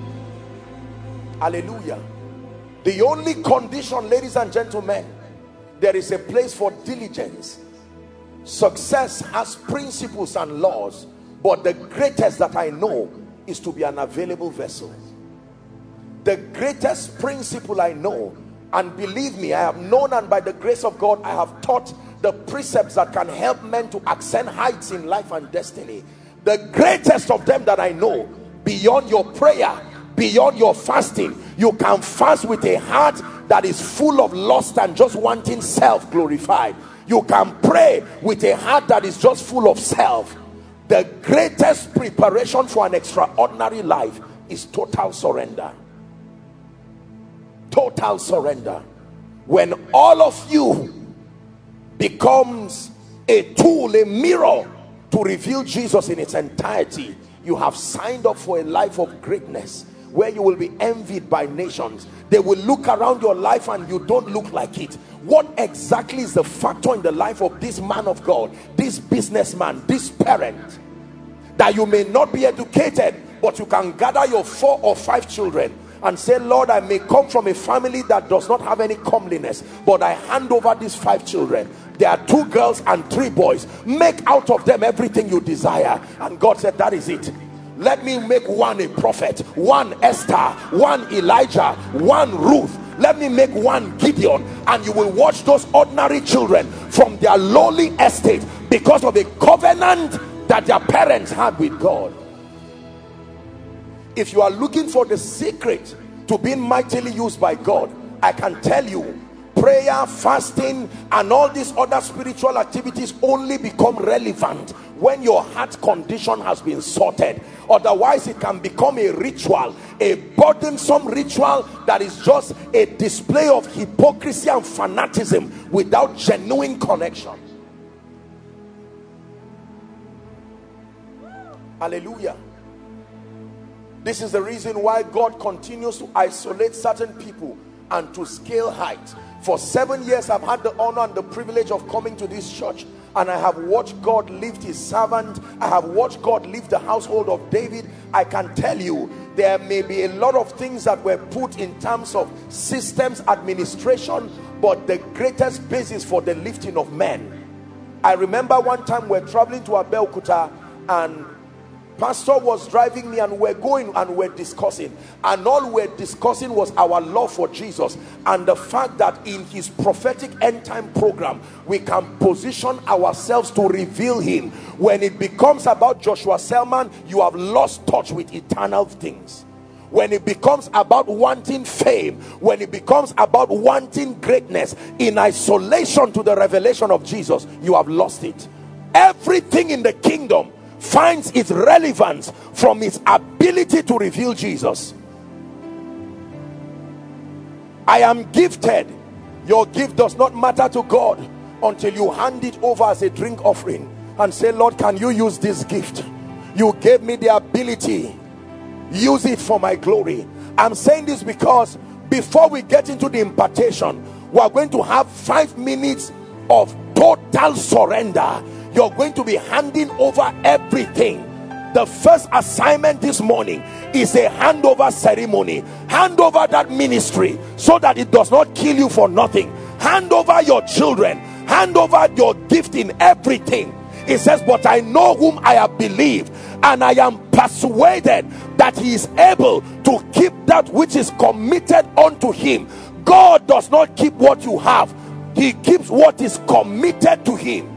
Hallelujah. The only condition, ladies and gentlemen, there is a place for diligence. Success has principles and laws, but the greatest that I know is to be an available vessel. The greatest principle I know, and believe me, I have known, and by the grace of God I have taught the precepts that can help men to ascend heights in life and destiny. The greatest of them that I know, beyond your prayer, beyond your fasting, you can fast with a heart that is full of lust and just wanting self glorified. You can pray with a heart that is just full of self. The greatest preparation for an extraordinary life is total surrender. Total surrender. When all of you becomes a tool, a mirror to reveal Jesus in its entirety, you have signed up for a life of greatness where you will be envied by nations. They will look around your life and you don't look like it. What exactly is the factor in the life of this man of God, this businessman, this parent? That you may not be educated, But you can gather your four or five children and say, Lord, I may come from a family that does not have any comeliness, but I hand over these five children. There are two girls and three boys. Make out of them everything you desire. And God said, that is it. Let me make one a prophet, one Esther, one Elijah, one Ruth. Let me make one Gideon. And you will watch those ordinary children from their lowly estate because of a covenant that their parents had with God. If you are looking for the secret to being mightily used by God, I can tell you, prayer, fasting, and all these other spiritual activities only become relevant when your heart condition has been sorted. Otherwise, it can become a ritual, a burdensome ritual that is just a display of hypocrisy and fanaticism without genuine connection. Hallelujah. This is the reason why God continues to isolate certain people and to scale height. For seven years I've had the honor and the privilege of coming to this church, and I have watched God lift his servant. I have watched God lift the household of David. I can tell you, there may be a lot of things that were put in terms of systems, administration, but the greatest basis for the lifting of men. I remember one time we're traveling to Abeokuta, and Pastor was driving me, and we're going and we're discussing, and all we're discussing was our love for Jesus and the fact that in his prophetic end time program we can position ourselves to reveal him. When it becomes about Joshua Selman, you have lost touch with eternal things. When it becomes about wanting fame, when it becomes about wanting greatness in isolation to the revelation of Jesus, you have lost it. Everything in the kingdom finds its relevance from its ability to reveal Jesus. I am gifted. Your gift does not matter to God until you hand it over as a drink offering and say, Lord, can you use this gift? You gave me the ability. Use it for my glory. I'm saying this because before we get into the impartation, we are going to have five minutes of total surrender. You're going to be handing over everything. The first assignment this morning is a handover ceremony. Hand over that ministry so that it does not kill you for nothing. Hand over your children. Hand over your gift in everything. It says, but I know whom I have believed, and I am persuaded that he is able to keep that which is committed unto him. God does not keep what you have. He keeps what is committed to him.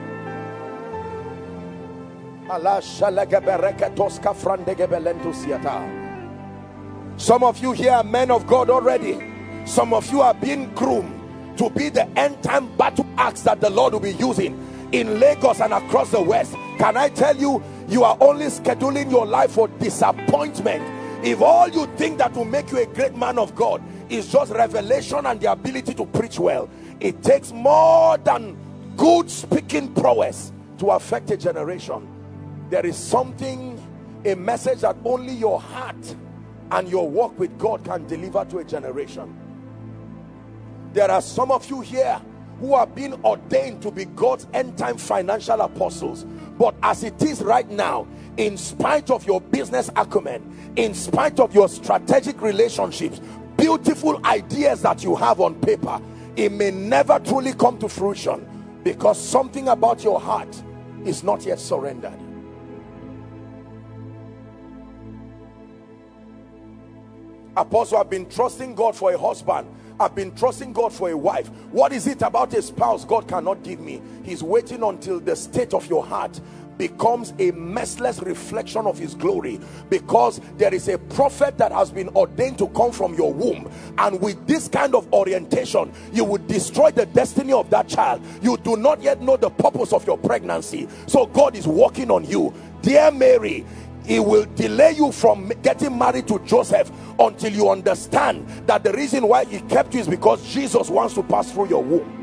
Some of you here are men of God already. Some of you are being groomed to be the end time battle axe that the Lord will be using in Lagos and across the West. Can I tell you, you are only scheduling your life for disappointment if all you think that will make you a great man of God is just revelation and the ability to preach well. It takes more than good speaking prowess to affect a generation. There is something, a message that only your heart and your walk with God can deliver to a generation. There are some of you here who are being ordained to be God's end time financial apostles, but as it is right now, in spite of your business acumen, in spite of your strategic relationships, beautiful ideas that you have on paper, it may never truly come to fruition because something about your heart is not yet surrendered. Apostle, I've been trusting God for a husband. I've been trusting God for a wife. What is it about a spouse God cannot give me? He's waiting until the state of your heart becomes a messless reflection of his glory, because there is a prophet that has been ordained to come from your womb, and with this kind of orientation you would destroy the destiny of that child. You do not yet know the purpose of your pregnancy, so God is working on you. Dear Mary, he will delay you from getting married to Joseph until you understand that the reason why he kept you is because Jesus wants to pass through your womb.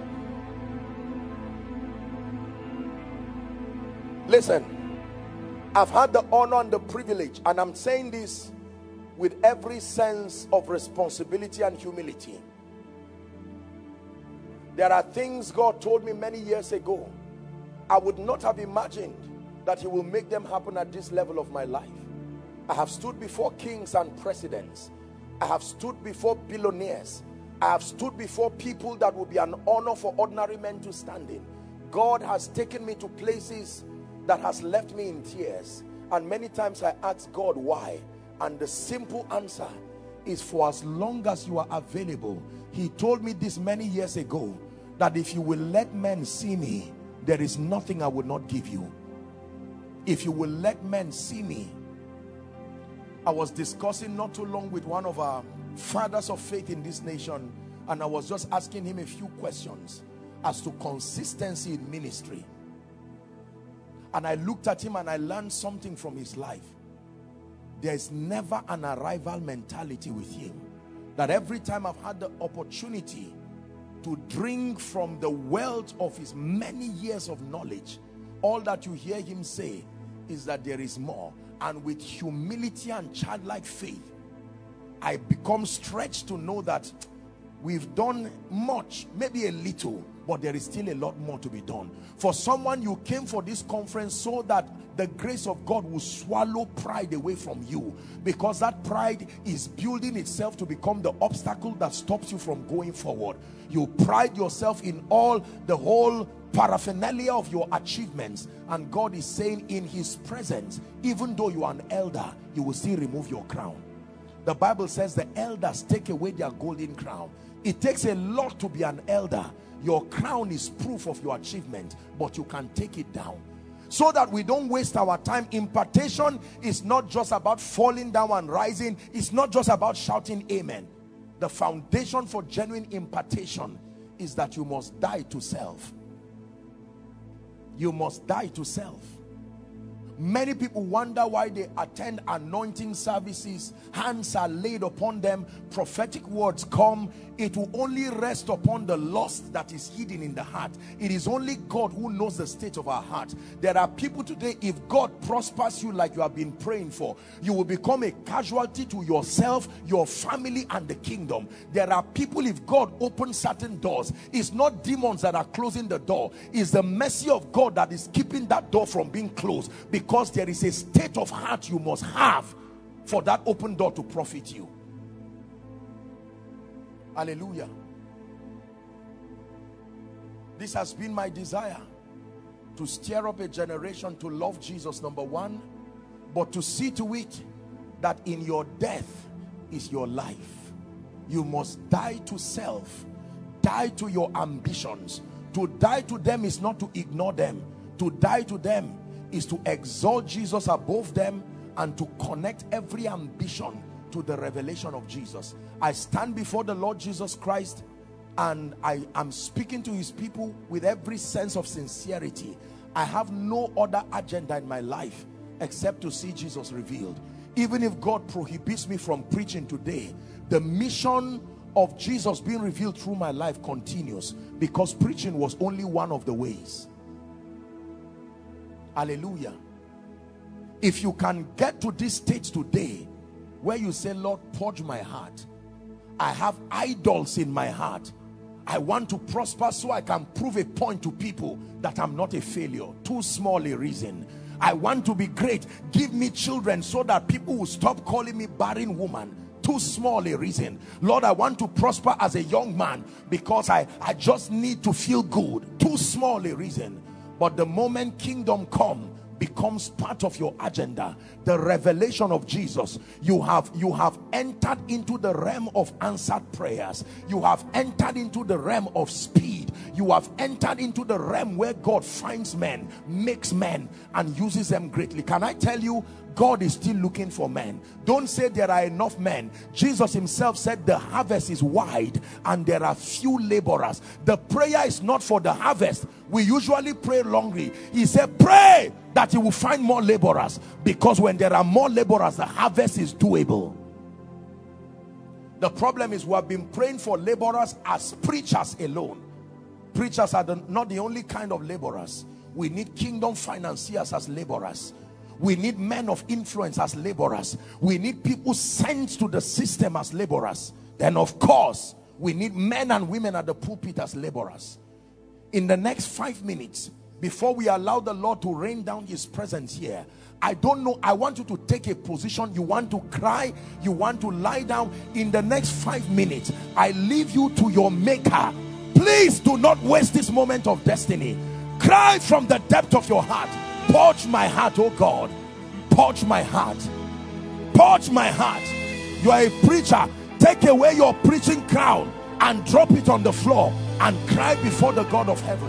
Listen, I've had the honor and the privilege, and I'm saying this with every sense of responsibility and humility. There are things God told me many years ago I would not have imagined that he will make them happen at this level of my life. I have stood before kings and presidents. I have stood before billionaires. I have stood before people that would be an honor for ordinary men to stand in. God has taken me to places that has left me in tears. And many times I ask God why. And the simple answer is, for as long as you are available. He told me this many years ago, that if you will let men see me, there is nothing I will not give you. If you will let men see me. I was discussing not too long with one of our fathers of faith in this nation, and I was just asking him a few questions as to consistency in ministry. And I looked at him and I learned something from his life. There's never an arrival mentality with him. That every time I've had the opportunity to drink from the wealth of his many years of knowledge, all that you hear him say is that there is more. And with humility and childlike faith, I become stretched to know that we've done much, maybe a little, but there is still a lot more to be done. For someone, you came for this conference so that the grace of God will swallow pride away from you, because that pride is building itself to become the obstacle that stops you from going forward. You pride yourself in all the whole paraphernalia of your achievements, and God is saying in his presence, even though you are an elder, you will still remove your crown. The Bible says the elders take away their golden crown. It takes a lot to be an elder. Your crown is proof of your achievement, but you can take it down. So that we don't waste our time. Impartation is not just about falling down and rising. It's not just about shouting amen. The foundation for genuine impartation is that you must die to self. You must die to self. Many people wonder why they attend anointing services, hands are laid upon them, prophetic words come. It will only rest upon the lust that is hidden in the heart. It is only God who knows the state of our heart. There are people today, if God prospers you like you have been praying for, you will become a casualty to yourself, your family, and the kingdom. There are people, if God opens certain doors, it's not demons that are closing the door, it's the mercy of God that is keeping that door from being closed, because there is a state of heart you must have for that open door to profit you. Hallelujah. This has been my desire, to stir up a generation to love Jesus, number one, but to see to it that in your death is your life. You must die to self, die to your ambitions. To die to them is not to ignore them. To die to them is to exalt Jesus above them and to connect every ambition to the revelation of Jesus. I stand before the Lord Jesus Christ and I am speaking to his people with every sense of sincerity. I have no other agenda in my life except to see Jesus revealed. Even if God prohibits me from preaching today, the mission of Jesus being revealed through my life continues, because preaching was only one of the ways. Hallelujah. If you can get to this stage today where you say, Lord, purge my heart. I have idols in my heart. I want to prosper so I can prove a point to people that I'm not a failure. Too small a reason. I want to be great. Give me children so that people will stop calling me barren woman. Too small a reason. Lord, I want to prosper as a young man because I, I just need to feel good. Too small a reason. But the moment kingdom come becomes part of your agenda, the revelation of Jesus, you have you have entered into the realm of answered prayers. You have entered into the realm of speed. You have entered into the realm where God finds men, makes men, and uses them greatly. Can I tell you, God is still looking for men. Don't say there are enough men. Jesus himself said the harvest is wide and there are few laborers. The prayer is not for the harvest. We usually pray longly. He said pray that he will find more laborers, because when there are more laborers, the harvest is doable. The problem is we have been praying for laborers as preachers alone. Preachers are the, not the only kind of laborers. We need kingdom financiers as laborers. We need men of influence as laborers. We need people sent to the system as laborers. Then of course, we need men and women at the pulpit as laborers. In the next five minutes, before we allow the Lord to rain down his presence here, I don't know, I want you to take a position. You want to cry, you want to lie down. In the next five minutes, I leave you to your maker. Please do not waste this moment of destiny. Cry from the depth of your heart. Purge my heart, oh God. Purge my heart. Purge my heart. You are a preacher. Take away your preaching crown and drop it on the floor and cry before the God of heaven.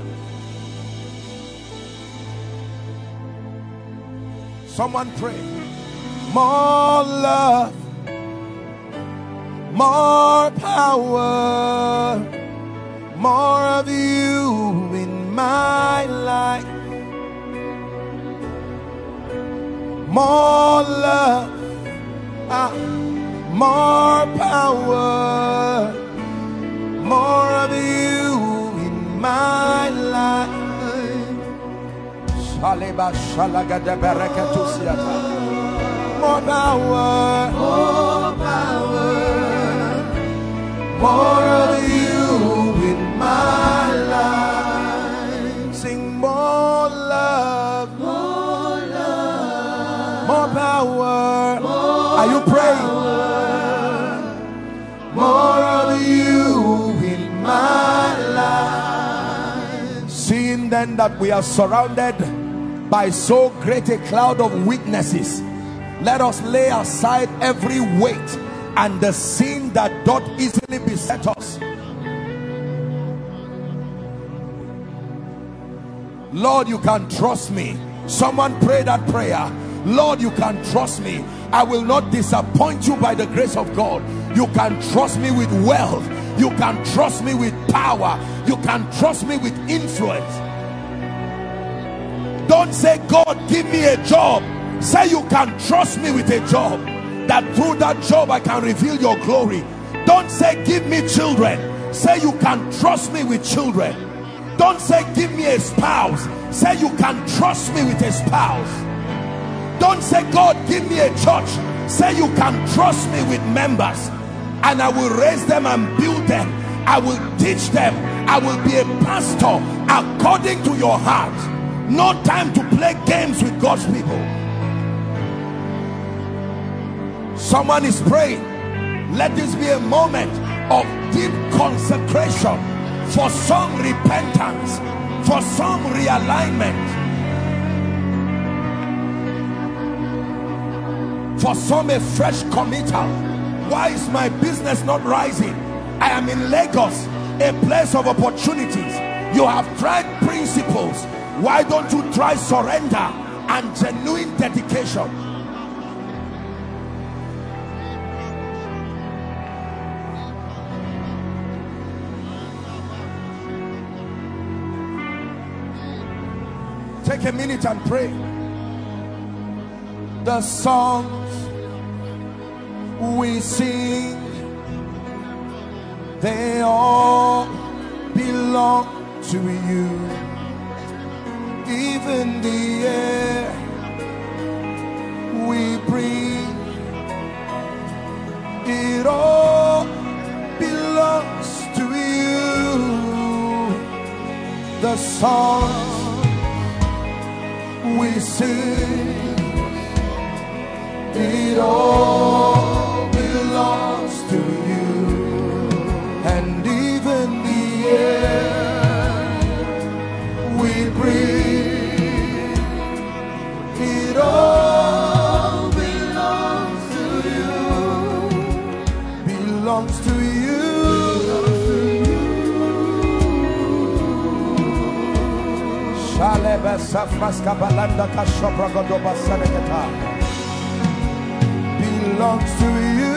Someone pray. More love, more power, more of you in my life. More love, ah, more power, more of you in my life. More power, more power, more of you in my life. Sing more love, more love, more power. More Are you praying? More of you in my life. Seeing then that we are surrounded by so great a cloud of witnesses, let us lay aside every weight and the sin that doth easily beset us. Lord, you can trust me. Someone pray that prayer. Lord, you can trust me. I will not disappoint you by the grace of God. You can trust me with wealth. You can trust me with power. You can trust me with influence. Don't say, God, give me a job. Say, you can trust me with a job, that through that job I can reveal your glory. Don't say, give me children. Say, you can trust me with children. Don't say, give me a spouse. Say, you can trust me with a spouse. Don't say, God, give me a church. Say, you can trust me with members, and I will raise them and build them. I will teach them. I will be a pastor according to your heart. No time to play games with God's people. Someone is praying. Let this be a moment of deep consecration, for some repentance, for some realignment, for some a fresh committal. Why is my business not rising? I am in Lagos, a place of opportunities. You have tried principles. Why don't you try surrender and genuine dedication? Take a minute and pray. The songs we sing, they all belong to you. Even the air we breathe, it all belongs to you. The songs we sing, it all belongs to you. And even the air we breathe, it all belongs to you. Belongs to you. Belongs to you.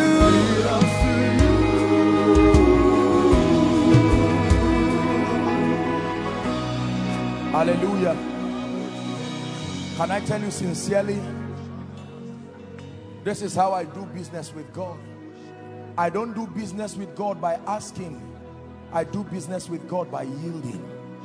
Hallelujah. Can I tell you sincerely, this is how I do business with God. I don't do business with God by asking. I do business with God by yielding.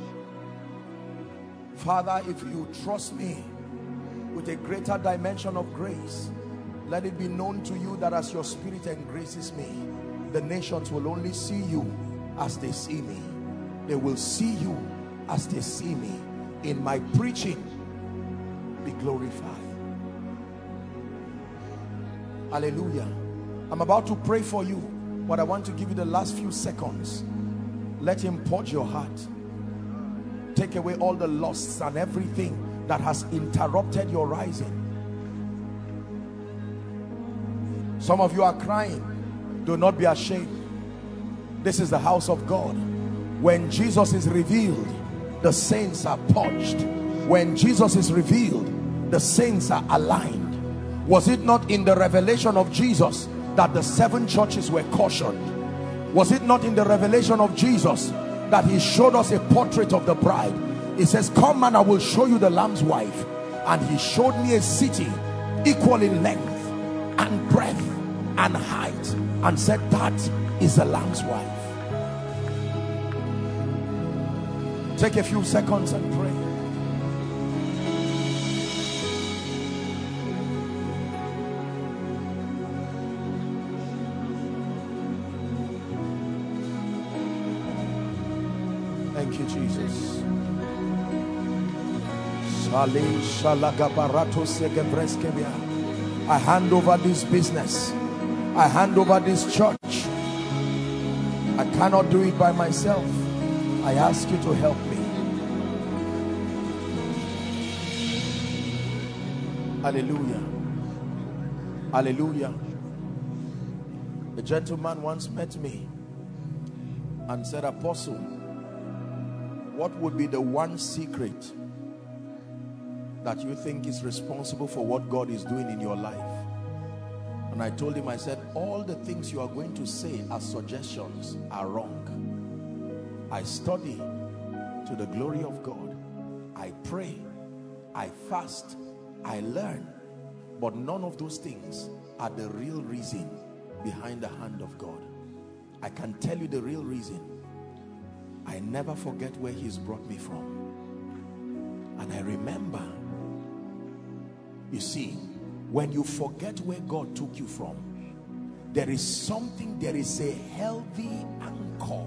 Father, if you trust me with a greater dimension of grace, let it be known to you that as your spirit engraces me, the nations will only see you as they see me. They will see you as they see me. in my preaching be glorified. Hallelujah. I'm about to pray for you, but I want to give you the last few seconds. Let him purge your heart. Take away all the lusts and everything that has interrupted your rising. Some of you are crying. Do not be ashamed. This is the house of God. When Jesus is revealed, the saints are purged. When Jesus is revealed, the saints are aligned. Was it not in the revelation of Jesus that the seven churches were cautioned? Was it not in the revelation of Jesus that he showed us a portrait of the bride? He says, come and I will show you the Lamb's wife. And he showed me a city equal in length and breadth and height, and said, that is the Lamb's wife. Take a few seconds and pray. Thank you, Jesus. I hand over this business. I hand over this church. I cannot do it by myself. I ask you to help me. Hallelujah. Hallelujah. A gentleman once met me and said, Apostle, what would be the one secret that you think is responsible for what God is doing in your life? And I told him, I said, all the things you are going to say as suggestions are wrong. I study to the glory of God. I pray. I fast. I learn. But none of those things are the real reason behind the hand of God. I can tell you the real reason. I never forget where he's brought me from. And I remember, you see, when you forget where God took you from, there is something, there is a healthy anchor.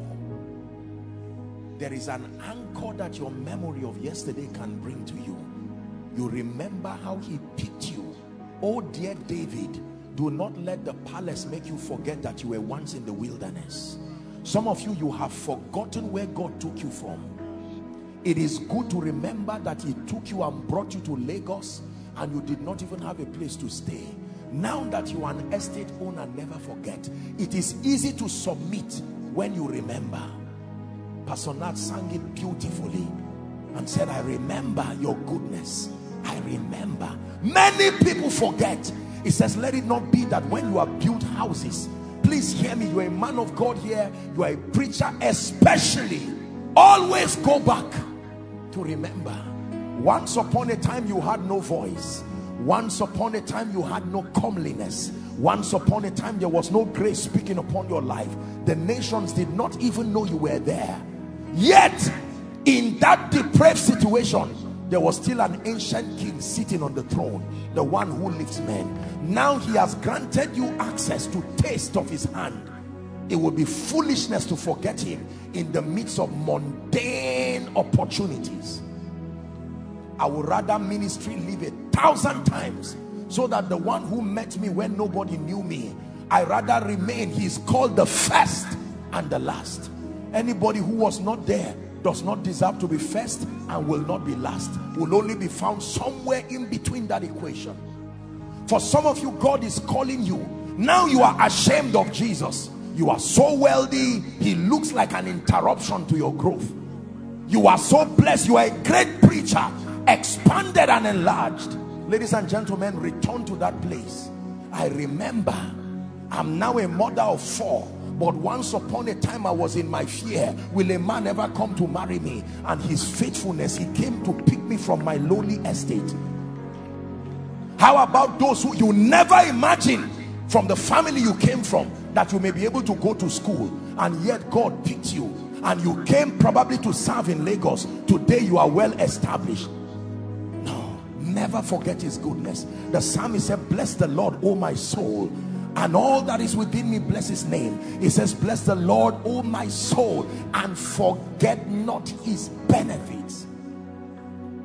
There is an anchor that your memory of yesterday can bring to you. You remember how he picked you. Oh dear David, do not let the palace make you forget that you were once in the wilderness. Some of you, you have forgotten where God took you from. It is good to remember that he took you and brought you to Lagos and you did not even have a place to stay. Now that you are an estate owner, never forget. It is easy to submit when you remember. Pastor Nat sang it beautifully and said, I remember your goodness. I remember. Many people forget. It says, let it not be that when you have built houses, please hear me, you are a man of God here, you are a preacher, especially, always go back to remember. Once upon a time you had no voice. Once upon a time you had no comeliness. Once upon a time there was no grace speaking upon your life. The nations did not even know you were there. Yet in that depraved situation, there was still an ancient king sitting on the throne, the one who lifts men. Now he has granted you access to taste of his hand. It would be foolishness to forget him in the midst of mundane opportunities. I would rather ministry live a thousand times so that the one who met me when nobody knew me, I rather remain. He is called the first and the last. Anybody who was not there does not deserve to be first and will not be last. Will only be found somewhere in between that equation. For some of you, God is calling you. Now you are ashamed of Jesus. You are so wealthy, he looks like an interruption to your growth. You are so blessed, you are a great preacher, expanded and enlarged. Ladies and gentlemen, return to that place. I remember, I'm now a mother of four, but once upon a time I was in my fear. Will a man ever come to marry me? And his faithfulness, he came to pick me from my lowly estate. How about those who you never imagined from the family you came from that you may be able to go to school, and yet God picked you and you came probably to serve in Lagos. Today you are well established. No, never forget his goodness. The psalmist said, bless the Lord, O my soul, and all that is within me, bless his name. He says, bless the Lord, O my soul, and forget not his benefits.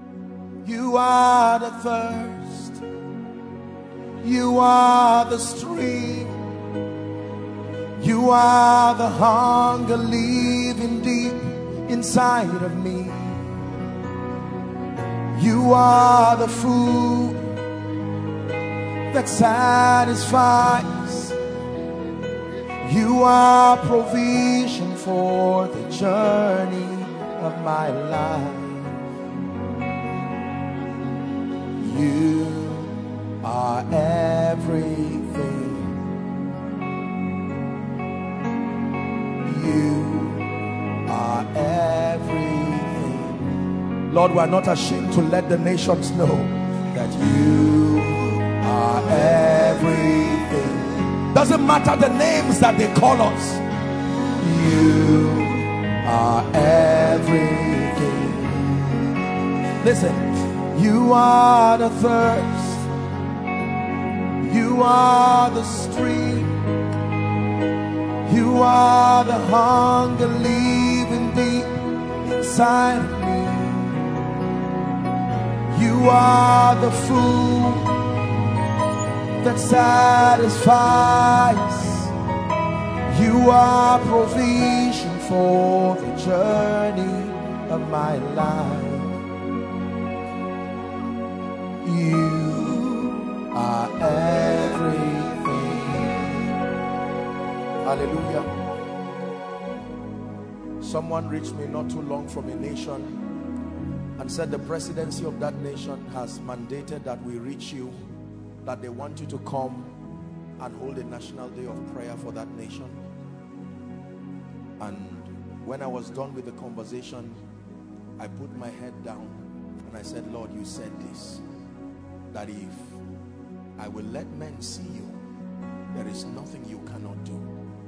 You are the thirst. You are the stream. You are the hunger living deep inside of me. You are the food that satisfies. You are provision for the journey of my life. You are everything. You are everything. Lord, we are not ashamed to let the nations know that you are everything. Doesn't matter the names that they call us. You are everything. Listen, you are the thirst. You are the stream. You are the hunger living deep inside of me. You are the food that satisfies. You are provision for the journey of my life. You are everything. Hallelujah. Someone reached me not too long from a nation and said the presidency of that nation has mandated that we reach you, that they want you to come and hold a national day of prayer for that nation. And when I was done with the conversation, I put my head down and I said, Lord, you said this, that if I will let men see you, there is nothing you cannot do.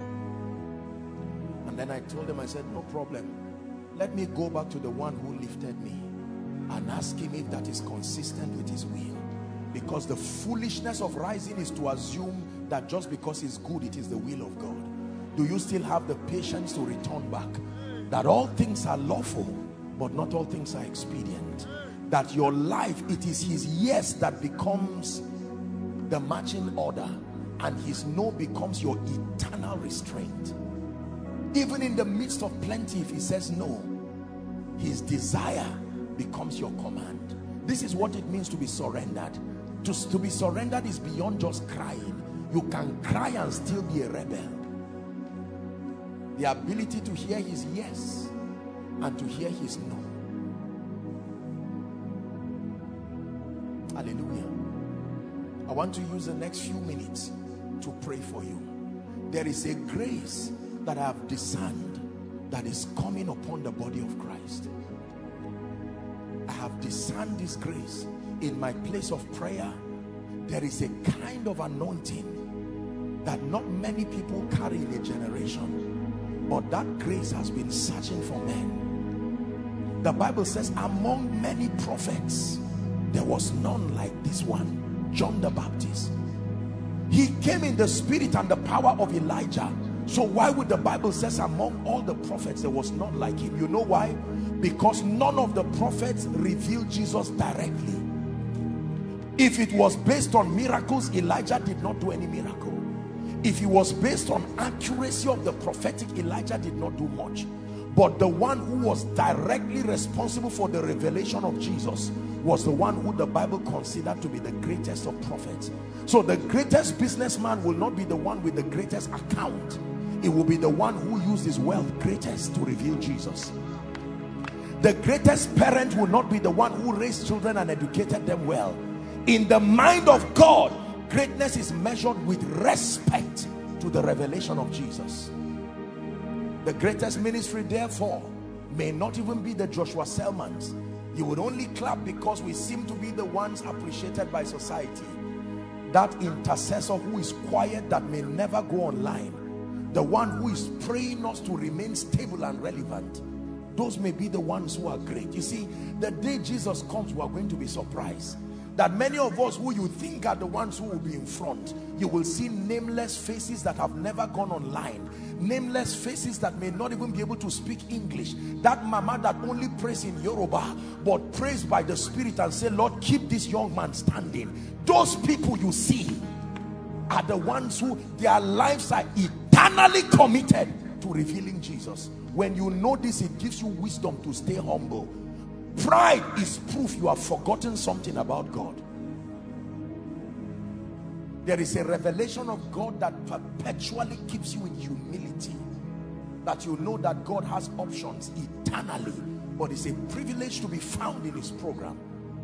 And then I told them, I said, no problem. Let me go back to the one who lifted me and ask him if that is consistent with his will. Because the foolishness of rising is to assume that just because it's good, it is the will of God. Do you still have the patience to return back? That all things are lawful, but not all things are expedient. That your life, it is his yes that becomes the marching order, and his no becomes your eternal restraint. Even in the midst of plenty, if he says no, his desire becomes your command. This is what it means to be surrendered. To, to be surrendered is beyond just crying. You can cry and still be a rebel. The ability to hear his yes and to hear his no. Hallelujah. I want to use the next few minutes to pray for you. There is a grace that I have discerned that is coming upon the body of Christ. I have discerned this grace in my place of prayer. There is a kind of anointing that not many people carry in a generation, but that grace has been searching for men. The Bible says among many prophets there was none like this one, John the Baptist. He came in the spirit and the power of Elijah. So why would the Bible says among all the prophets there was none like him? You know why? Because none of the prophets revealed Jesus directly. If it was based on miracles, Elijah did not do any miracle. If it was based on accuracy of the prophetic, Elijah did not do much. But the one who was directly responsible for the revelation of Jesus was the one who the Bible considered to be the greatest of prophets. So the greatest businessman will not be the one with the greatest account. It will be the one who used his wealth greatest to reveal Jesus. The greatest parent will not be the one who raised children and educated them well. In the mind of God, greatness is measured with respect to the revelation of Jesus. The greatest ministry, therefore, may not even be the Joshua Selmans. You would only clap because we seem to be the ones appreciated by society. That intercessor who is quiet, that may never go online. The one who is praying us to remain stable and relevant. Those may be the ones who are great. You see, the day Jesus comes, we are going to be surprised. that many of us who you think are the ones who will be in front, you will see nameless faces that have never gone online, nameless faces that may not even be able to speak English, that mama that only prays in Yoruba but prays by the Spirit and say, Lord, keep this young man standing. Those people you see are the ones who their lives are eternally committed to revealing Jesus. When you know this, it gives you wisdom to stay humble. Pride is proof you have forgotten something about God. There is a revelation of God that perpetually keeps you in humility, that you know that God has options eternally, but it's a privilege to be found in his program.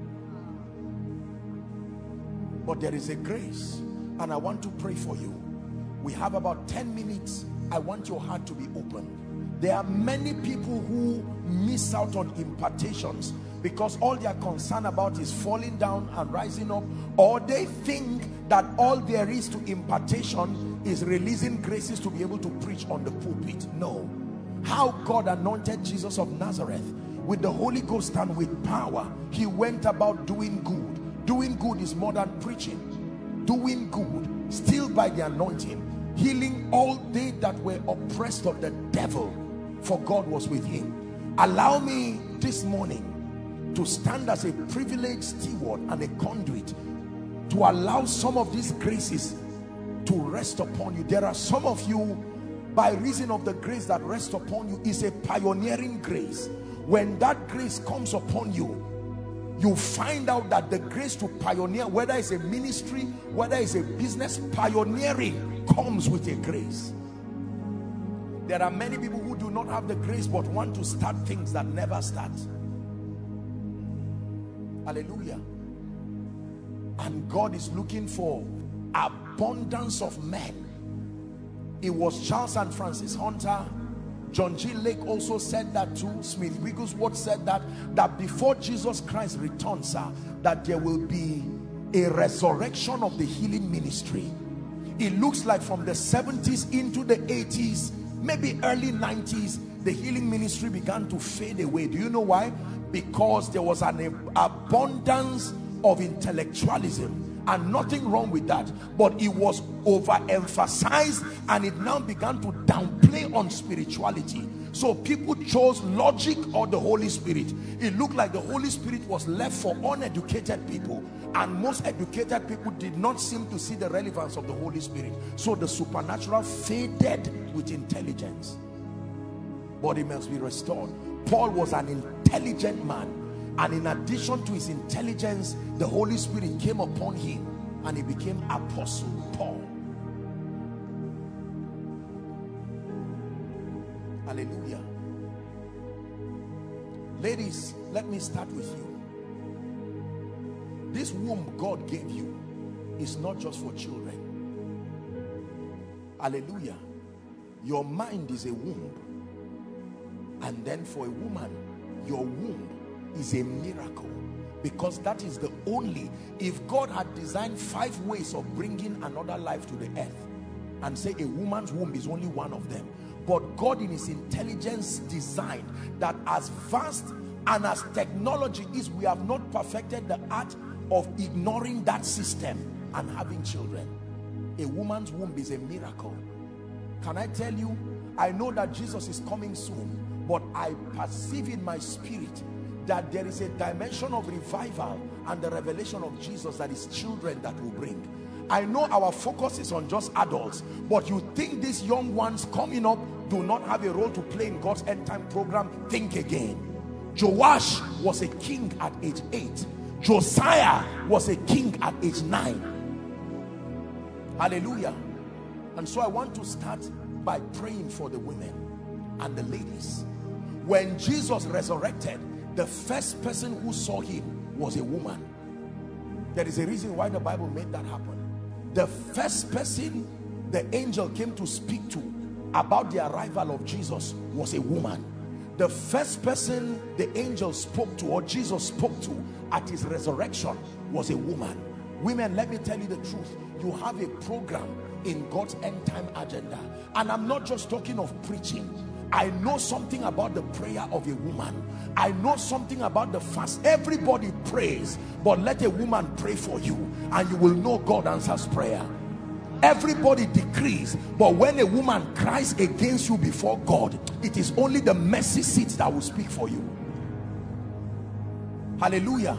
But there is a grace, and I want to pray for you. We have about ten minutes. I want your heart to be open. There are many people who miss out on impartations because all they are concerned about is falling down and rising up, or they think that all there is to impartation is releasing graces to be able to preach on the pulpit. No. How God anointed Jesus of Nazareth with the Holy Ghost and with power, he went about doing good. Doing good is more than preaching. Doing good, still by the anointing, healing all they that were oppressed of the devil, for God was with him. Allow me this morning to stand as a privileged steward and a conduit to allow some of these graces to rest upon you. There are some of you, by reason of the grace that rests upon you, is a pioneering grace. When that grace comes upon you, you find out that the grace to pioneer, whether it's a ministry, whether it's a business, pioneering comes with a grace. There are many people who do not have the grace but want to start things that never start. Hallelujah. And God is looking for abundance of men. It was Charles and Francis Hunter. John G. Lake also said that too. Smith Wigglesworth said that, that before Jesus Christ returns, sir, that there will be a resurrection of the healing ministry. It looks like from the seventies into the eighties, maybe early nineties, the healing ministry began to fade away. Do you know why? Because there was an abundance of intellectualism, and nothing wrong with that, but it was overemphasized and it now began to downplay on spirituality. So people chose logic or the Holy Spirit. It looked like the Holy Spirit was left for uneducated people, and most educated people did not seem to see the relevance of the Holy Spirit. So the supernatural faded with intelligence, but it must be restored. Paul was an intelligent man, and in addition to his intelligence, the Holy Spirit came upon him and he became Apostle Paul. Hallelujah. Ladies, let me start with you. This womb God gave you is not just for children. Hallelujah. Your mind is a womb, and then for a woman, your womb is a miracle, because that is the only, if God had designed five ways of bringing another life to the earth and say a woman's womb is only one of them, but God in his intelligence designed that as vast and as technology is, we have not perfected the art of ignoring that system and having children. A woman's womb is a miracle. Can I tell you, I know that Jesus is coming soon, but I perceive in my spirit that there is a dimension of revival and the revelation of Jesus that is children that will bring. I know our focus is on just adults, but you think these young ones coming up do not have a role to play in God's end time program? Think again. Joash was a king at age eight. Josiah was a king at age nine. Hallelujah. And so I want to start by praying for the women and the ladies. When Jesus resurrected, the first person who saw him was a woman. There is a reason why the Bible made that happen. The first person the angel came to speak to about the arrival of Jesus was a woman. The first person the angel spoke to, or Jesus spoke to at his resurrection, was a woman. Women, let me tell you the truth. You have a program in God's end time agenda. And I'm not just talking of preaching. I know something about the prayer of a woman. I know something about the fast. Everybody prays, but let a woman pray for you and you will know God answers prayer. Everybody decrees, but when a woman cries against you before God, it is only the mercy seats that will speak for you. Hallelujah.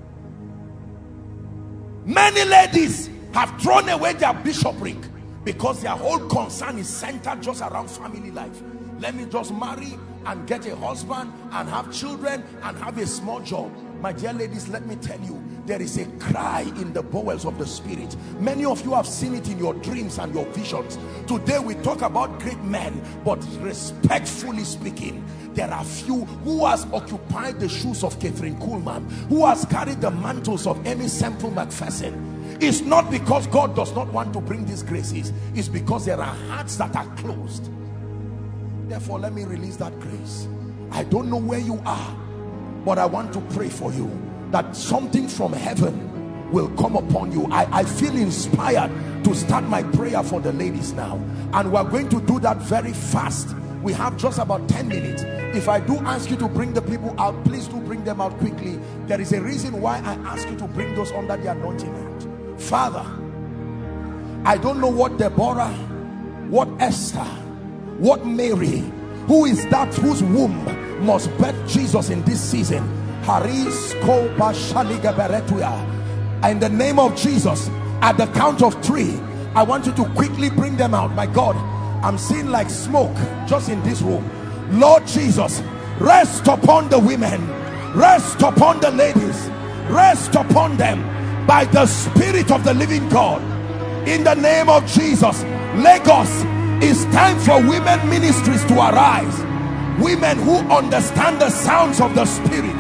Many ladies have thrown away their bishopric because their whole concern is centered just around family life. Let me just marry and get a husband and have children and have a small job. My dear ladies, let me tell you, there is a cry in the bowels of the spirit. Many of you have seen it in your dreams and your visions. Today we talk about great men, but respectfully speaking, there are few. Who has occupied the shoes of Catherine Kuhlman? Who has carried the mantles of Amy Semple McPherson? It's not because God does not want to bring these graces. It's because there are hearts that are closed. Therefore, let me release that grace. I don't know where you are, but I want to pray for you that something from heaven will come upon you. I, I feel inspired to start my prayer for the ladies now, and we're going to do that very fast. We have just about ten minutes. If I do ask you to bring the people out, please do bring them out quickly. There is a reason why I ask you to bring those under the anointing hand. Father, I don't know what Deborah, what Esther, what Mary, who is that whose womb must birth Jesus in this season. Haris Kopa Shaliga Beretuya. In the name of Jesus, at the count of three, I want you to quickly bring them out. My God, I'm seeing like smoke just in this room. Lord Jesus, rest upon the women, rest upon the ladies, rest upon them by the Spirit of the living God. In the name of Jesus, Lagos, it's time for women ministries to arise. Women who understand the sounds of the Spirit.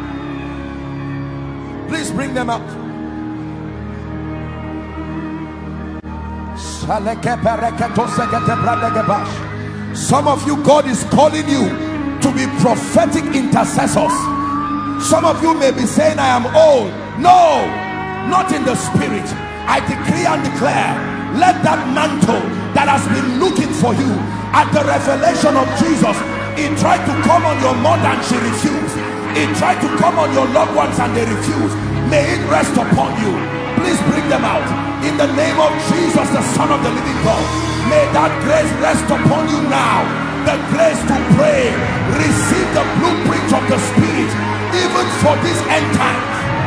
Please bring them up. Some of you, God is calling you to be prophetic intercessors. Some of you may be saying, I am old. No, not in the spirit. I decree and declare, let that mantle that has been looking for you at the revelation of Jesus, it tried to come on your mother and she refused. It tried to come on your loved ones and they refused. May it rest upon you. Please bring them out in the name of Jesus, the Son of the living God. May that grace rest upon you now. The grace to pray. Receive the blueprint of the Spirit even for this end time.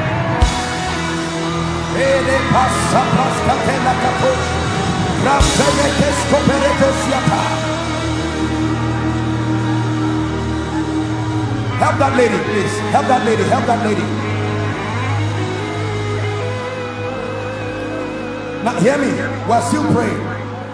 Help that lady, please. Help that lady. Help that lady. Now hear me. We're still praying.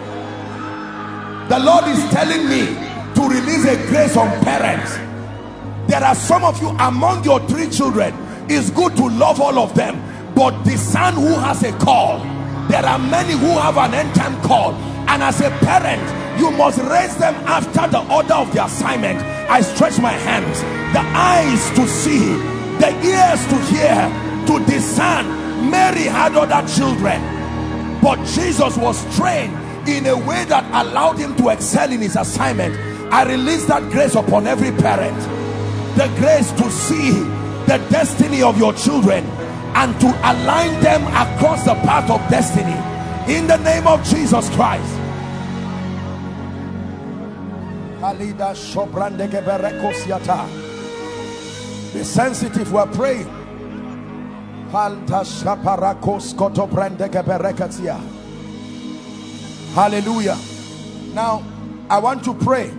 The Lord is telling me to release a grace on parents. There are some of you among your three children. It's good to love all of them, but discern who has a call. There are many who have an end time call, and as a parent you must raise them after the order of the assignment. I stretch my hands, the eyes to see, the ears to hear, to discern. Mary had other children, but Jesus was trained in a way that allowed him to excel in his assignment. I release that grace upon every parent, the grace to see the destiny of your children and to align them across the path of destiny in the name of Jesus Christ. Be sensitive, we're praying. Hallelujah. Now I want to pray.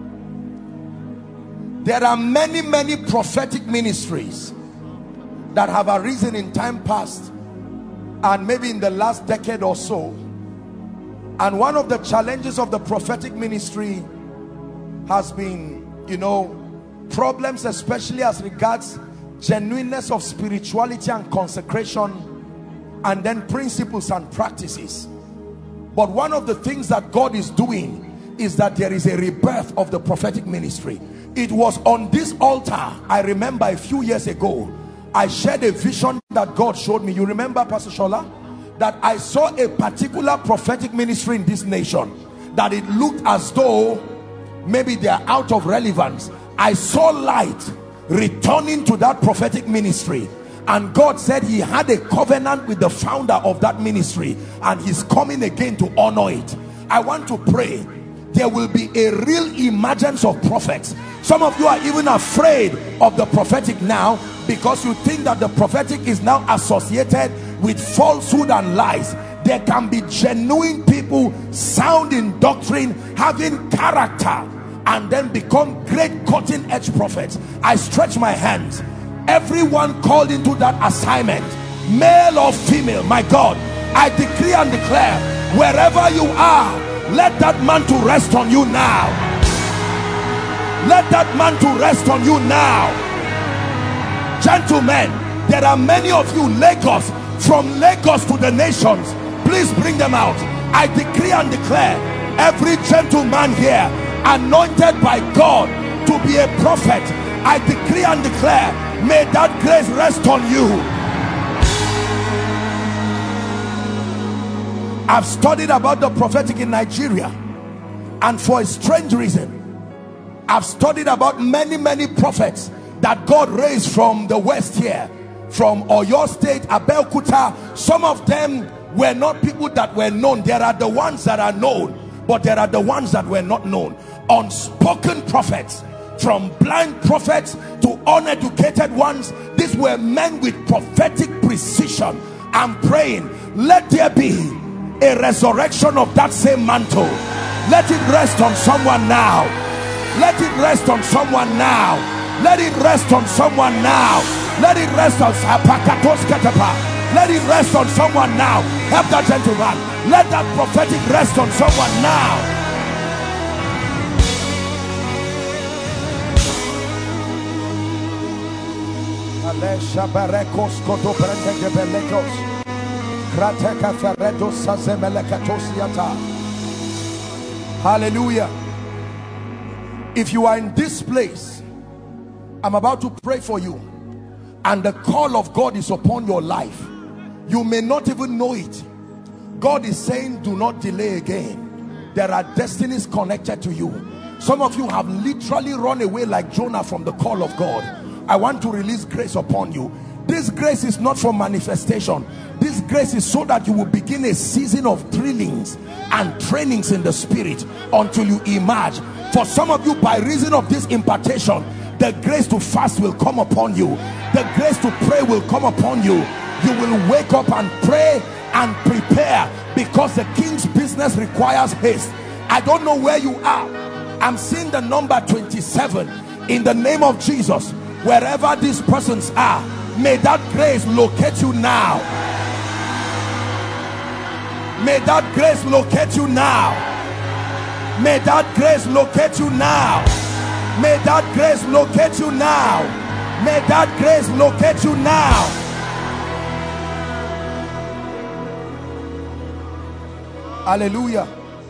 There are many many prophetic ministries that have arisen in time past and maybe in the last decade or so, and one of the challenges of the prophetic ministry has been, you know, problems, especially as regards genuineness of spirituality and consecration, and then principles and practices. But one of the things that God is doing is that there is a rebirth of the prophetic ministry. It was on this altar, I remember a few years ago, I shared a vision that God showed me. You remember, Pastor Shola? That I saw a particular prophetic ministry in this nation, that it looked as though maybe they are out of relevance. I saw light returning to that prophetic ministry, and God said he had a covenant with the founder of that ministry, and he's coming again to honor it. I want to pray there will be a real emergence of prophets. Some of you are even afraid of the prophetic now because you think that the prophetic is now associated with falsehood and lies. There can be genuine people, sound in doctrine, having character, and then become great cutting-edge prophets. I stretch my hands. Everyone called into that assignment, male or female, my God, I decree and declare, wherever you are, let that man to rest on you now. Let that man to rest on you now. Gentlemen, there are many of you, Lagos, from Lagos to the nations, please bring them out. I decree and declare, every gentleman here anointed by God to be a prophet, I decree and declare, may that grace rest on you. I've studied about the prophetic in Nigeria, and for a strange reason, I've studied about many many prophets that God raised from the west here, from Oyo State, Abeokuta. Some of them were not people that were known. There are the ones that are known, but there are the ones that were not known. Unspoken prophets, from blind prophets to uneducated ones. These were men with prophetic precision. I'm praying, let there be a resurrection of that same mantle. Let it rest on someone now. Let it rest on someone now. Let it rest on someone now. Let it rest on Let it rest on someone now. Help that gentleman. Let that prophetic rest on someone now. Hallelujah. If you are in this place, I'm about to pray for you, and the call of God is upon your life. You may not even know it. God is saying, do not delay again. There are destinies connected to you. Some of you have literally run away like Jonah from the call of God. I want to release grace upon you. This grace is not for manifestation. This grace is so that you will begin a season of drillings and trainings in the spirit until you emerge. For some of you, by reason of this impartation, the grace to fast will come upon you. The grace to pray will come upon you. You will wake up and pray and prepare, because the king's business requires haste. I don't know where you are. I'm seeing the number twenty-seven. In the name of Jesus, wherever these persons are, may that grace locate you now. May that grace locate you now. May that grace locate you now. May that grace locate you now. May that grace locate you now. Hallelujah.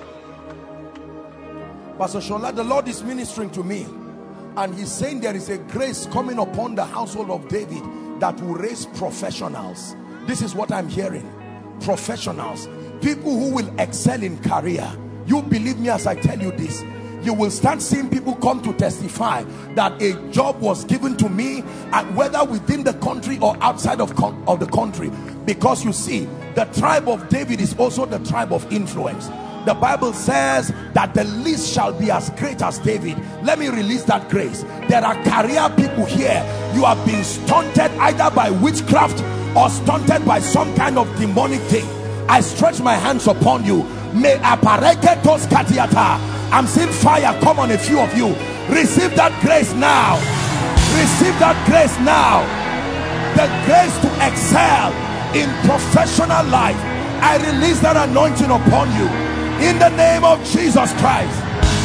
Pastor Shola, the Lord is ministering to me, and he's saying there is a grace coming upon the household of David that will raise professionals. This is what I'm hearing. Professionals, people who will excel in career. You believe me as I tell you this. You will start seeing people come to testify that a job was given to me, and whether within the country or outside of, of the country. Because you see, the tribe of David is also the tribe of influence. The Bible says that the least shall be as great as David. Let me release that grace. There are career people here. You have been stunted either by witchcraft or stunted by some kind of demonic thing. I stretch my hands upon you. May apareketos katiata. I'm seeing fire come on a few of you. Receive that grace now. Receive that grace now. The grace to excel in professional life. I release that anointing upon you in the name of Jesus Christ.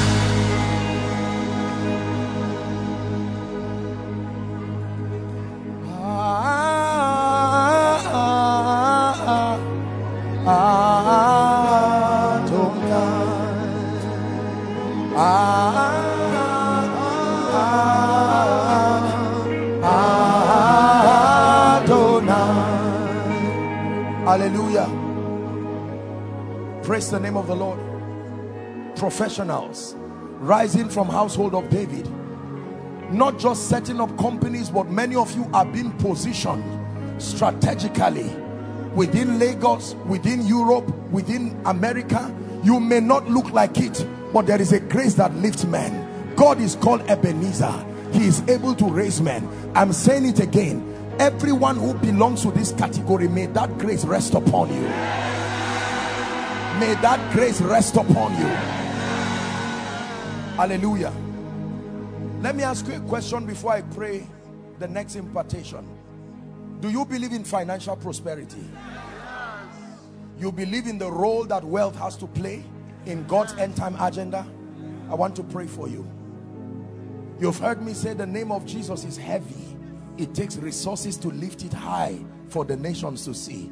Hallelujah. Praise the name of the Lord. Professionals, rising from household of David. Not just setting up companies, but many of you are being positioned strategically within Lagos, within Europe, within America. You may not look like it, but there is a grace that lifts men. God is called Ebenezer. He is able to raise men. I'm saying it again. Everyone who belongs to this category, may that grace rest upon you. May that grace rest upon you. Hallelujah. Let me ask you a question before I pray the next impartation. Do you believe in financial prosperity? You believe in the role that wealth has to play in God's end time agenda? I want to pray for you. You've heard me say the name of Jesus is heavy. It takes resources to lift it high for the nations to see.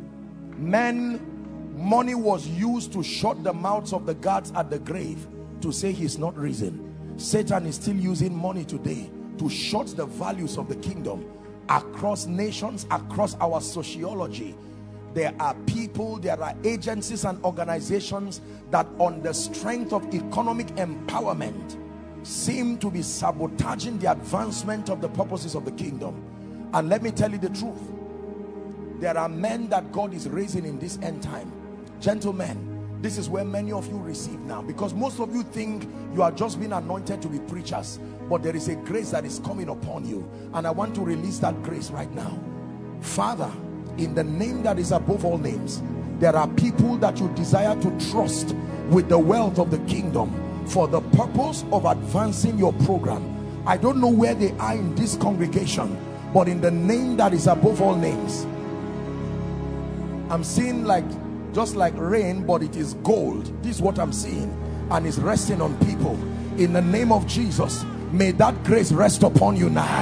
Men, money was used to shut the mouths of the guards at the grave to say he's not risen. Satan is still using money today to shut the values of the kingdom across nations, across our sociology. There are people, there are agencies and organizations that on the strength of economic empowerment seem to be sabotaging the advancement of the purposes of the kingdom. And let me tell you the truth, there are men that God is raising in this end time. Gentlemen, this is where many of you receive now, because most of you think you are just being anointed to be preachers, but there is a grace that is coming upon you, and I want to release that grace right now. Father, in the name that is above all names, there are people that you desire to trust with the wealth of the kingdom for the purpose of advancing your program. I don't know where they are in this congregation, but in the name that is above all names, I'm seeing like just like rain, but it is gold. This is what I'm seeing, and it's resting on people. In the name of Jesus, may that grace rest upon you now.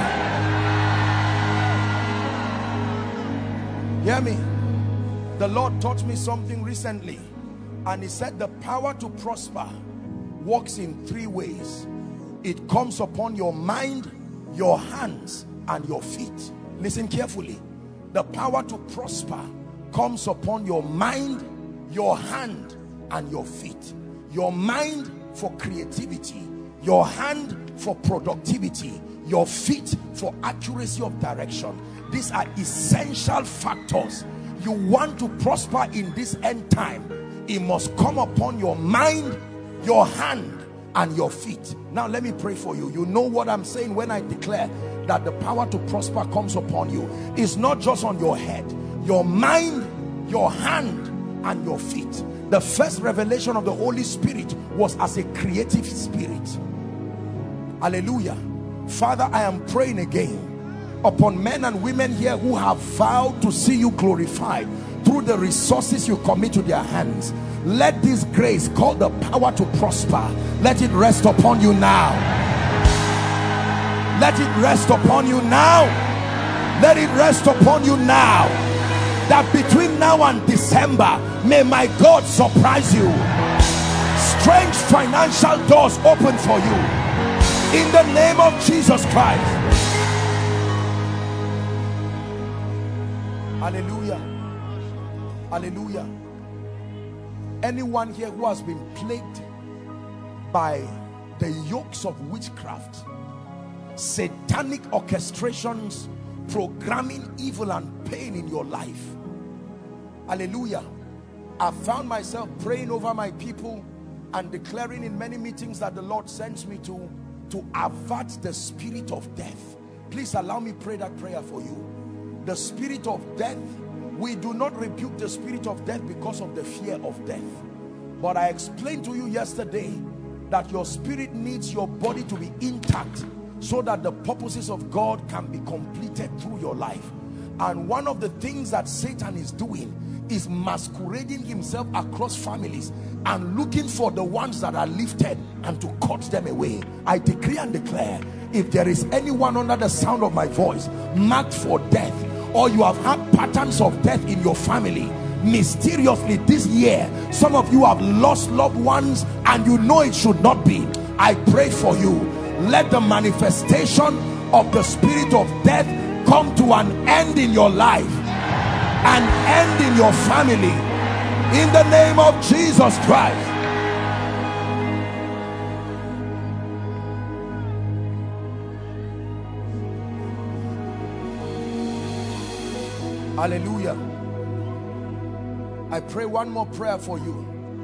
Hear me. The Lord taught me something recently, and he said the power to prosper works in three ways. It comes upon your mind, your hands, and your feet. Listen carefully. The power to prosper comes upon your mind, your hand, and your feet. Your mind for creativity, your hand for productivity, your feet for accuracy of direction. These are essential factors. You want to prosper in this end time, it must come upon your mind, your hand, and your feet. Now let me pray for you. You know what I'm saying when I declare that the power to prosper comes upon you. It's not just on your head, your mind, your hand, and your feet. The first revelation of the Holy Spirit was as a creative spirit. Hallelujah. Father, I am praying again upon men and women here who have vowed to see you glorified through the resources you commit to their hands. Let this grace called the power to prosper, let it rest upon you now. Let it rest upon you now. Let it rest upon you now. That between now and December, may my God surprise you. Strange financial doors open for you in the name of Jesus Christ. Hallelujah. Hallelujah. Anyone here who has been plagued by the yokes of witchcraft, satanic orchestrations, programming evil and pain in your life, hallelujah, I found myself praying over my people and declaring in many meetings that the Lord sends me to to avert the spirit of death. Please allow me pray that prayer for you. The spirit of death, we do not rebuke the spirit of death because of the fear of death, but I explained to you yesterday that your spirit needs your body to be intact so that the purposes of God can be completed through your life. And one of the things that Satan is doing is masquerading himself across families and looking for the ones that are lifted and to cut them away. I decree and declare, if there is anyone under the sound of my voice marked for death, or you have had patterns of death in your family, mysteriously this year, some of you have lost loved ones and you know it should not be, I pray for you, let the manifestation of the spirit of death come to an end in your life and end in your family in the name of Jesus Christ. Hallelujah. I pray one more prayer for you.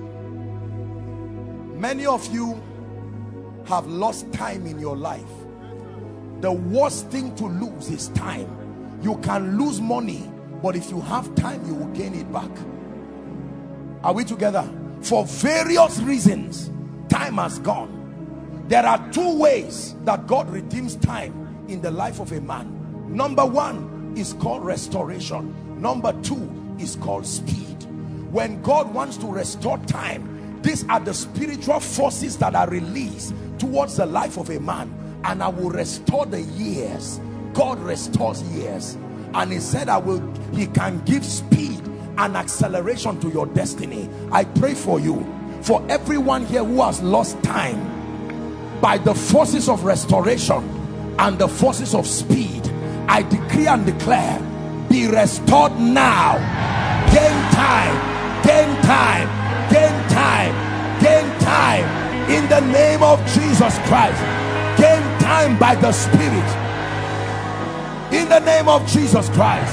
Many of you have lost time in your life. The worst thing to lose is time. You can lose money, but if you have time, you will gain it back. Are we together? For various reasons, time has gone. There are two ways that God redeems time in the life of a man. Number one is called restoration. Number two is called speed. When God wants to restore time, these are the spiritual forces that are released towards the life of a man. And I will restore the years. God restores years. And he said, I will, he can give speed and acceleration to your destiny. I pray for you, for everyone here who has lost time, by the forces of restoration and the forces of speed, I decree and declare, be restored now. Gain time, gain time, gain time, gain time in the name of Jesus Christ. Gain time by the Spirit in the name of Jesus Christ.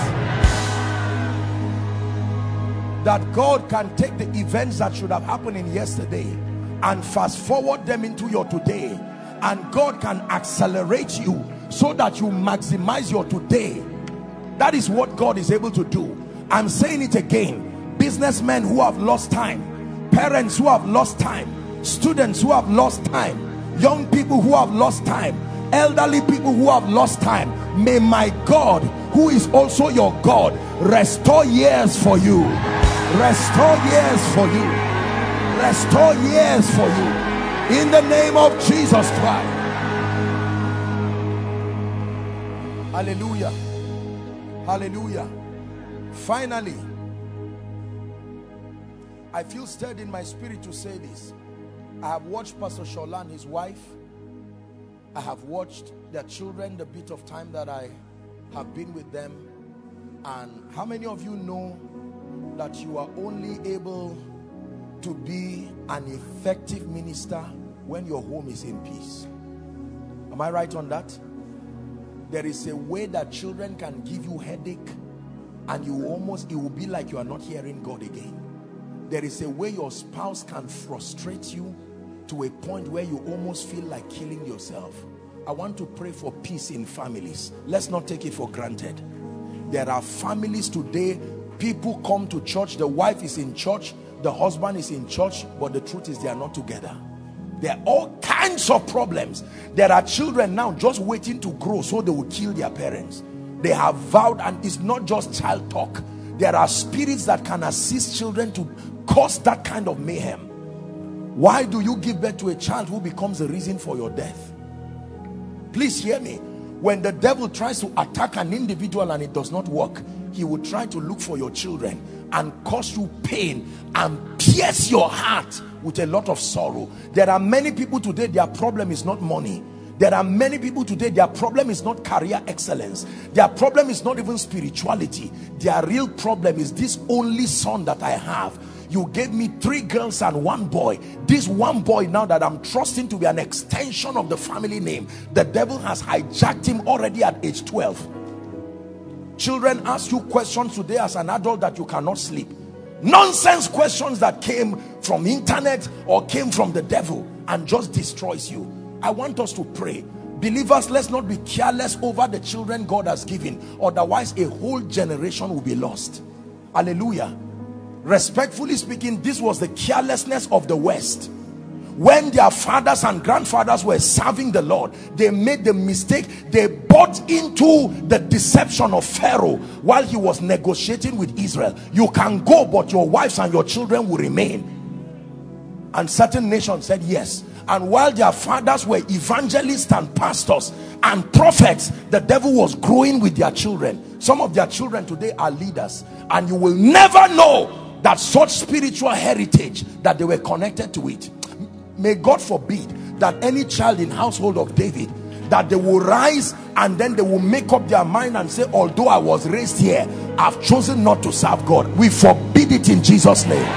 That God can take the events that should have happened in yesterday and fast forward them into your today, and God can accelerate you so that you maximize your today. That is what God is able to do. I'm saying it again. Businessmen who have lost time, parents who have lost time, students who have lost time, young people who have lost time, elderly people who have lost time, may my God, who is also your God, restore years for you. Restore years for you. Restore years for you in the name of Jesus Christ. Hallelujah. Hallelujah. Finally, I feel stirred in my spirit to say this. I have watched Pastor Shola and his wife. I have watched their children the bit of time that I have been with them. And how many of you know that you are only able to be an effective minister when your home is in peace? Am I right on that? There is a way that children can give you headache and you almost, it will be like you are not hearing God again. There is a way your spouse can frustrate you to a point where you almost feel like killing yourself. I want to pray for peace in families. Let's not take it for granted. There are families today, people come to church, the wife is in church, the husband is in church, but the truth is they are not together. There are all kinds of problems. There are children now just waiting to grow so they will kill their parents. They have vowed, and it's not just child talk. There are spirits that can assist children to cause that kind of mayhem. Why do you give birth to a child who becomes the reason for your death? Please hear me. When the devil tries to attack an individual and it does not work, he will try to look for your children and cause you pain and pierce your heart with a lot of sorrow. There are many people today, their problem is not money. There are many people today, their problem is not career excellence. Their problem is not even spirituality. Their real problem is this only son that I have. You gave me three girls and one boy. This one boy now that I'm trusting to be an extension of the family name, the devil has hijacked him already at age twelve. Children ask you questions today as an adult that you cannot sleep. Nonsense questions that came from internet or came from the devil and just destroys you. I want us to pray. Believers, let's not be careless over the children God has given. Otherwise, a whole generation will be lost. Hallelujah. Respectfully speaking, this was the carelessness of the West. When their fathers and grandfathers were serving the Lord, they made the mistake. They bought into the deception of Pharaoh while he was negotiating with Israel. You can go, but your wives and your children will remain. And certain nations said yes. And while their fathers were evangelists and pastors and prophets, the devil was growing with their children. Some of their children today are leaders, and you will never know that such spiritual heritage that they were connected to it. May God forbid that any child in household of David, that they will rise and then they will make up their mind and say, although I was raised here, I've chosen not to serve God. We forbid it in Jesus' name.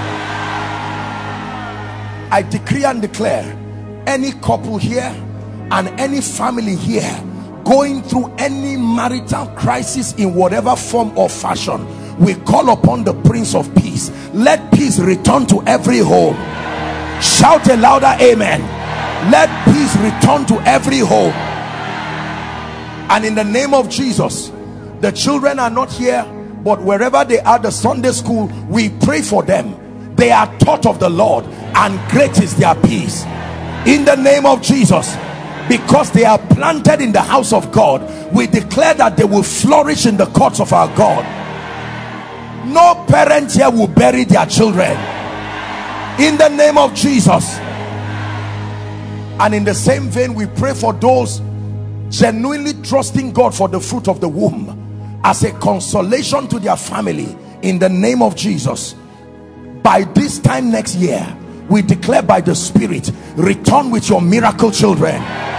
I decree and declare, any couple here and any family here, going through any marital crisis in whatever form or fashion, we call upon the Prince of Peace. Let peace return to every home. Shout a louder amen. Let peace return to every home. And in the name of Jesus, the children are not here, but wherever they are, the Sunday school, we pray for them. They are taught of the Lord, and great is their peace. In the name of Jesus, because they are planted in the house of God, we declare that they will flourish in the courts of our God. No parent here will bury their children. In the name of Jesus. And in the same vein, we pray for those genuinely trusting God for the fruit of the womb as a consolation to their family. In the name of Jesus, by this time next year, we declare by the Spirit, return with your miracle children.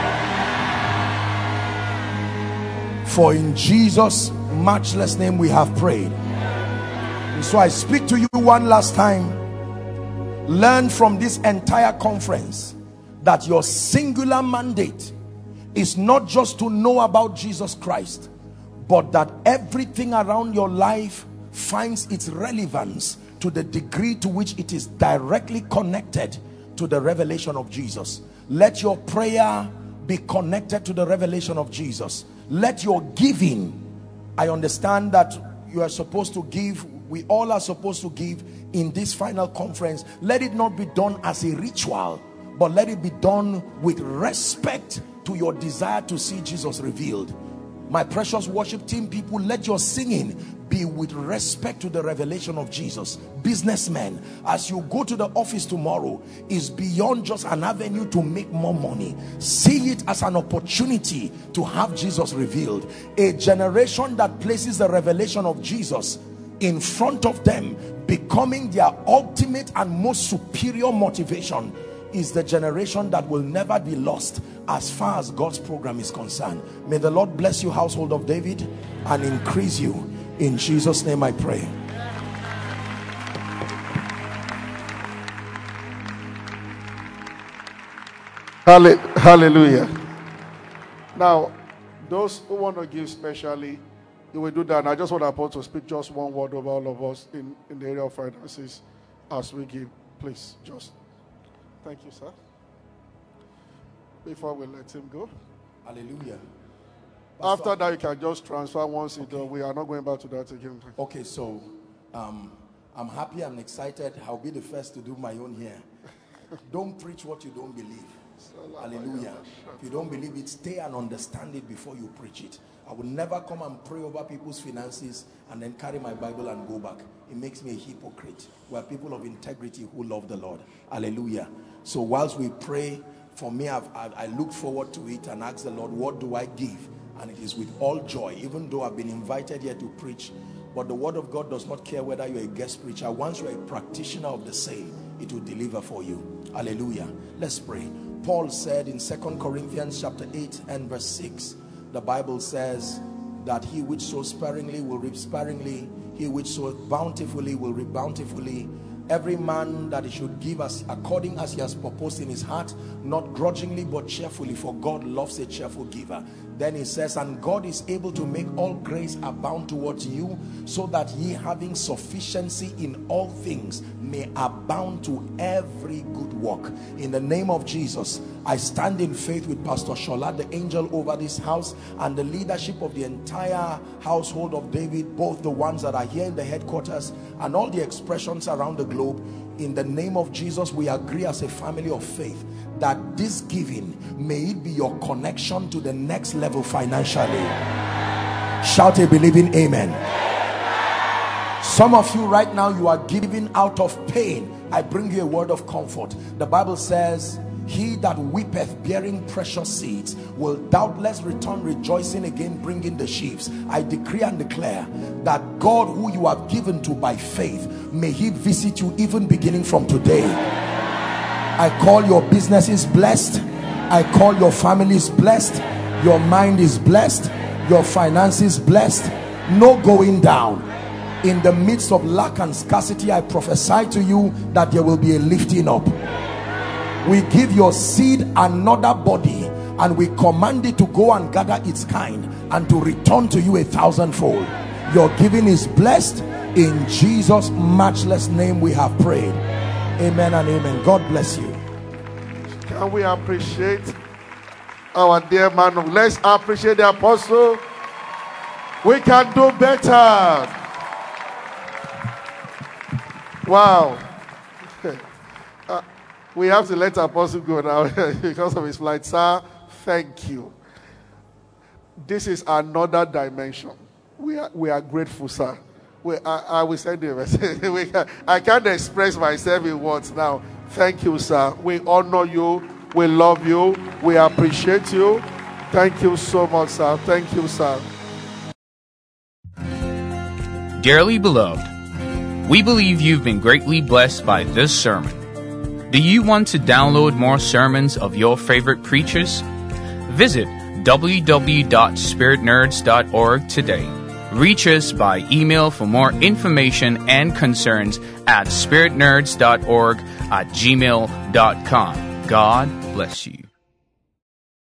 For in Jesus' matchless name we have prayed. And so I speak to you one last time. Learn from this entire conference that your singular mandate is not just to know about Jesus Christ, but that everything around your life finds its relevance to the degree to which it is directly connected to the revelation of Jesus. Let your prayer be connected to the revelation of Jesus. Let your giving, I understand that you are supposed to give, we all are supposed to give in this final conference. Let it not be done as a ritual, but let it be done with respect to your desire to see Jesus revealed. My precious worship team people, let your singing be with respect to the revelation of Jesus. Businessmen, as you go to the office tomorrow, is beyond just an avenue to make more money. See it as an opportunity to have Jesus revealed. A generation that places the revelation of Jesus in front of them, becoming their ultimate and most superior motivation, is the generation that will never be lost as far as God's program is concerned. May the Lord bless you, household of David, and increase you. In Jesus' name I pray. Hallelujah. Now, those who want to give specially, you will do that. And I just want to speak just one word over all of us in, in the area of finances as we give. Please, just. Thank you, sir. Before we let him go. Hallelujah. After that, you can just transfer once okay. it, uh, we are not going back to that again. Okay, so um, I'm happy, I'm excited. I'll be the first to do my own here. Don't preach what you don't believe. Hallelujah. If you don't believe it, stay and understand it before you preach it. I will never come and pray over people's finances and then carry my Bible and go back. It makes me a hypocrite. We are people of integrity who love the Lord. Hallelujah. So whilst we pray, for me, I've, I've, I look forward to it and ask the Lord, what do I give? And it is with all joy, even though I've been invited here to preach. But the word of God does not care whether you're a guest preacher. Once you're a practitioner of the same, it will deliver for you. Hallelujah. Let's pray. Paul said in Second Corinthians chapter eight and verse six, the Bible says that he which sows sparingly will reap sparingly, he which sows bountifully will reap bountifully. Every man that he should give us according as he has proposed in his heart, not grudgingly but cheerfully, for God loves a cheerful giver. Then he says, and God is able to make all grace abound towards you, so that ye, having sufficiency in all things, may abound to every good work. In the name of Jesus, I stand in faith with Pastor Shola, the angel over this house, and the leadership of the entire household of David, both the ones that are here in the headquarters and all the expressions around the globe. In the name of Jesus, we agree as a family of faith that this giving, may it be your connection to the next level financially. Shout a believing amen. Some of you right now, you are giving out of pain. I bring you a word of comfort. The Bible says, he that weepeth bearing precious seeds will doubtless return rejoicing again, bringing the sheaves. I decree and declare that God, who you have given to by faith, may he visit you even beginning from today. I call your businesses blessed. I call your families blessed. Your mind is blessed. Your finances blessed. No going down. In the midst of lack and scarcity, I prophesy to you that there will be a lifting up. We give your seed another body, and we command it to go and gather its kind and to return to you a thousandfold. Your giving is blessed. In Jesus' matchless name we have prayed. Amen and amen. God bless you. Can we appreciate our dear man of, let's appreciate the apostle. We can do better. Wow. uh, we have to let apostle go now because of his flight. Sir, thank you. This is another dimension. We are, we are grateful, sir. We, I, I will send you a message. we can, I can't express myself in words now. Thank you, sir. We honor you. We love you. We appreciate you. Thank you so much, sir. Thank you, sir. Dearly beloved, we believe you've been greatly blessed by this sermon. Do you want to download more sermons of your favorite preachers? Visit w w w dot spirit nerds dot org today. Reach us by email for more information and concerns at spirit nerds dot org at gmail dot com. God bless you.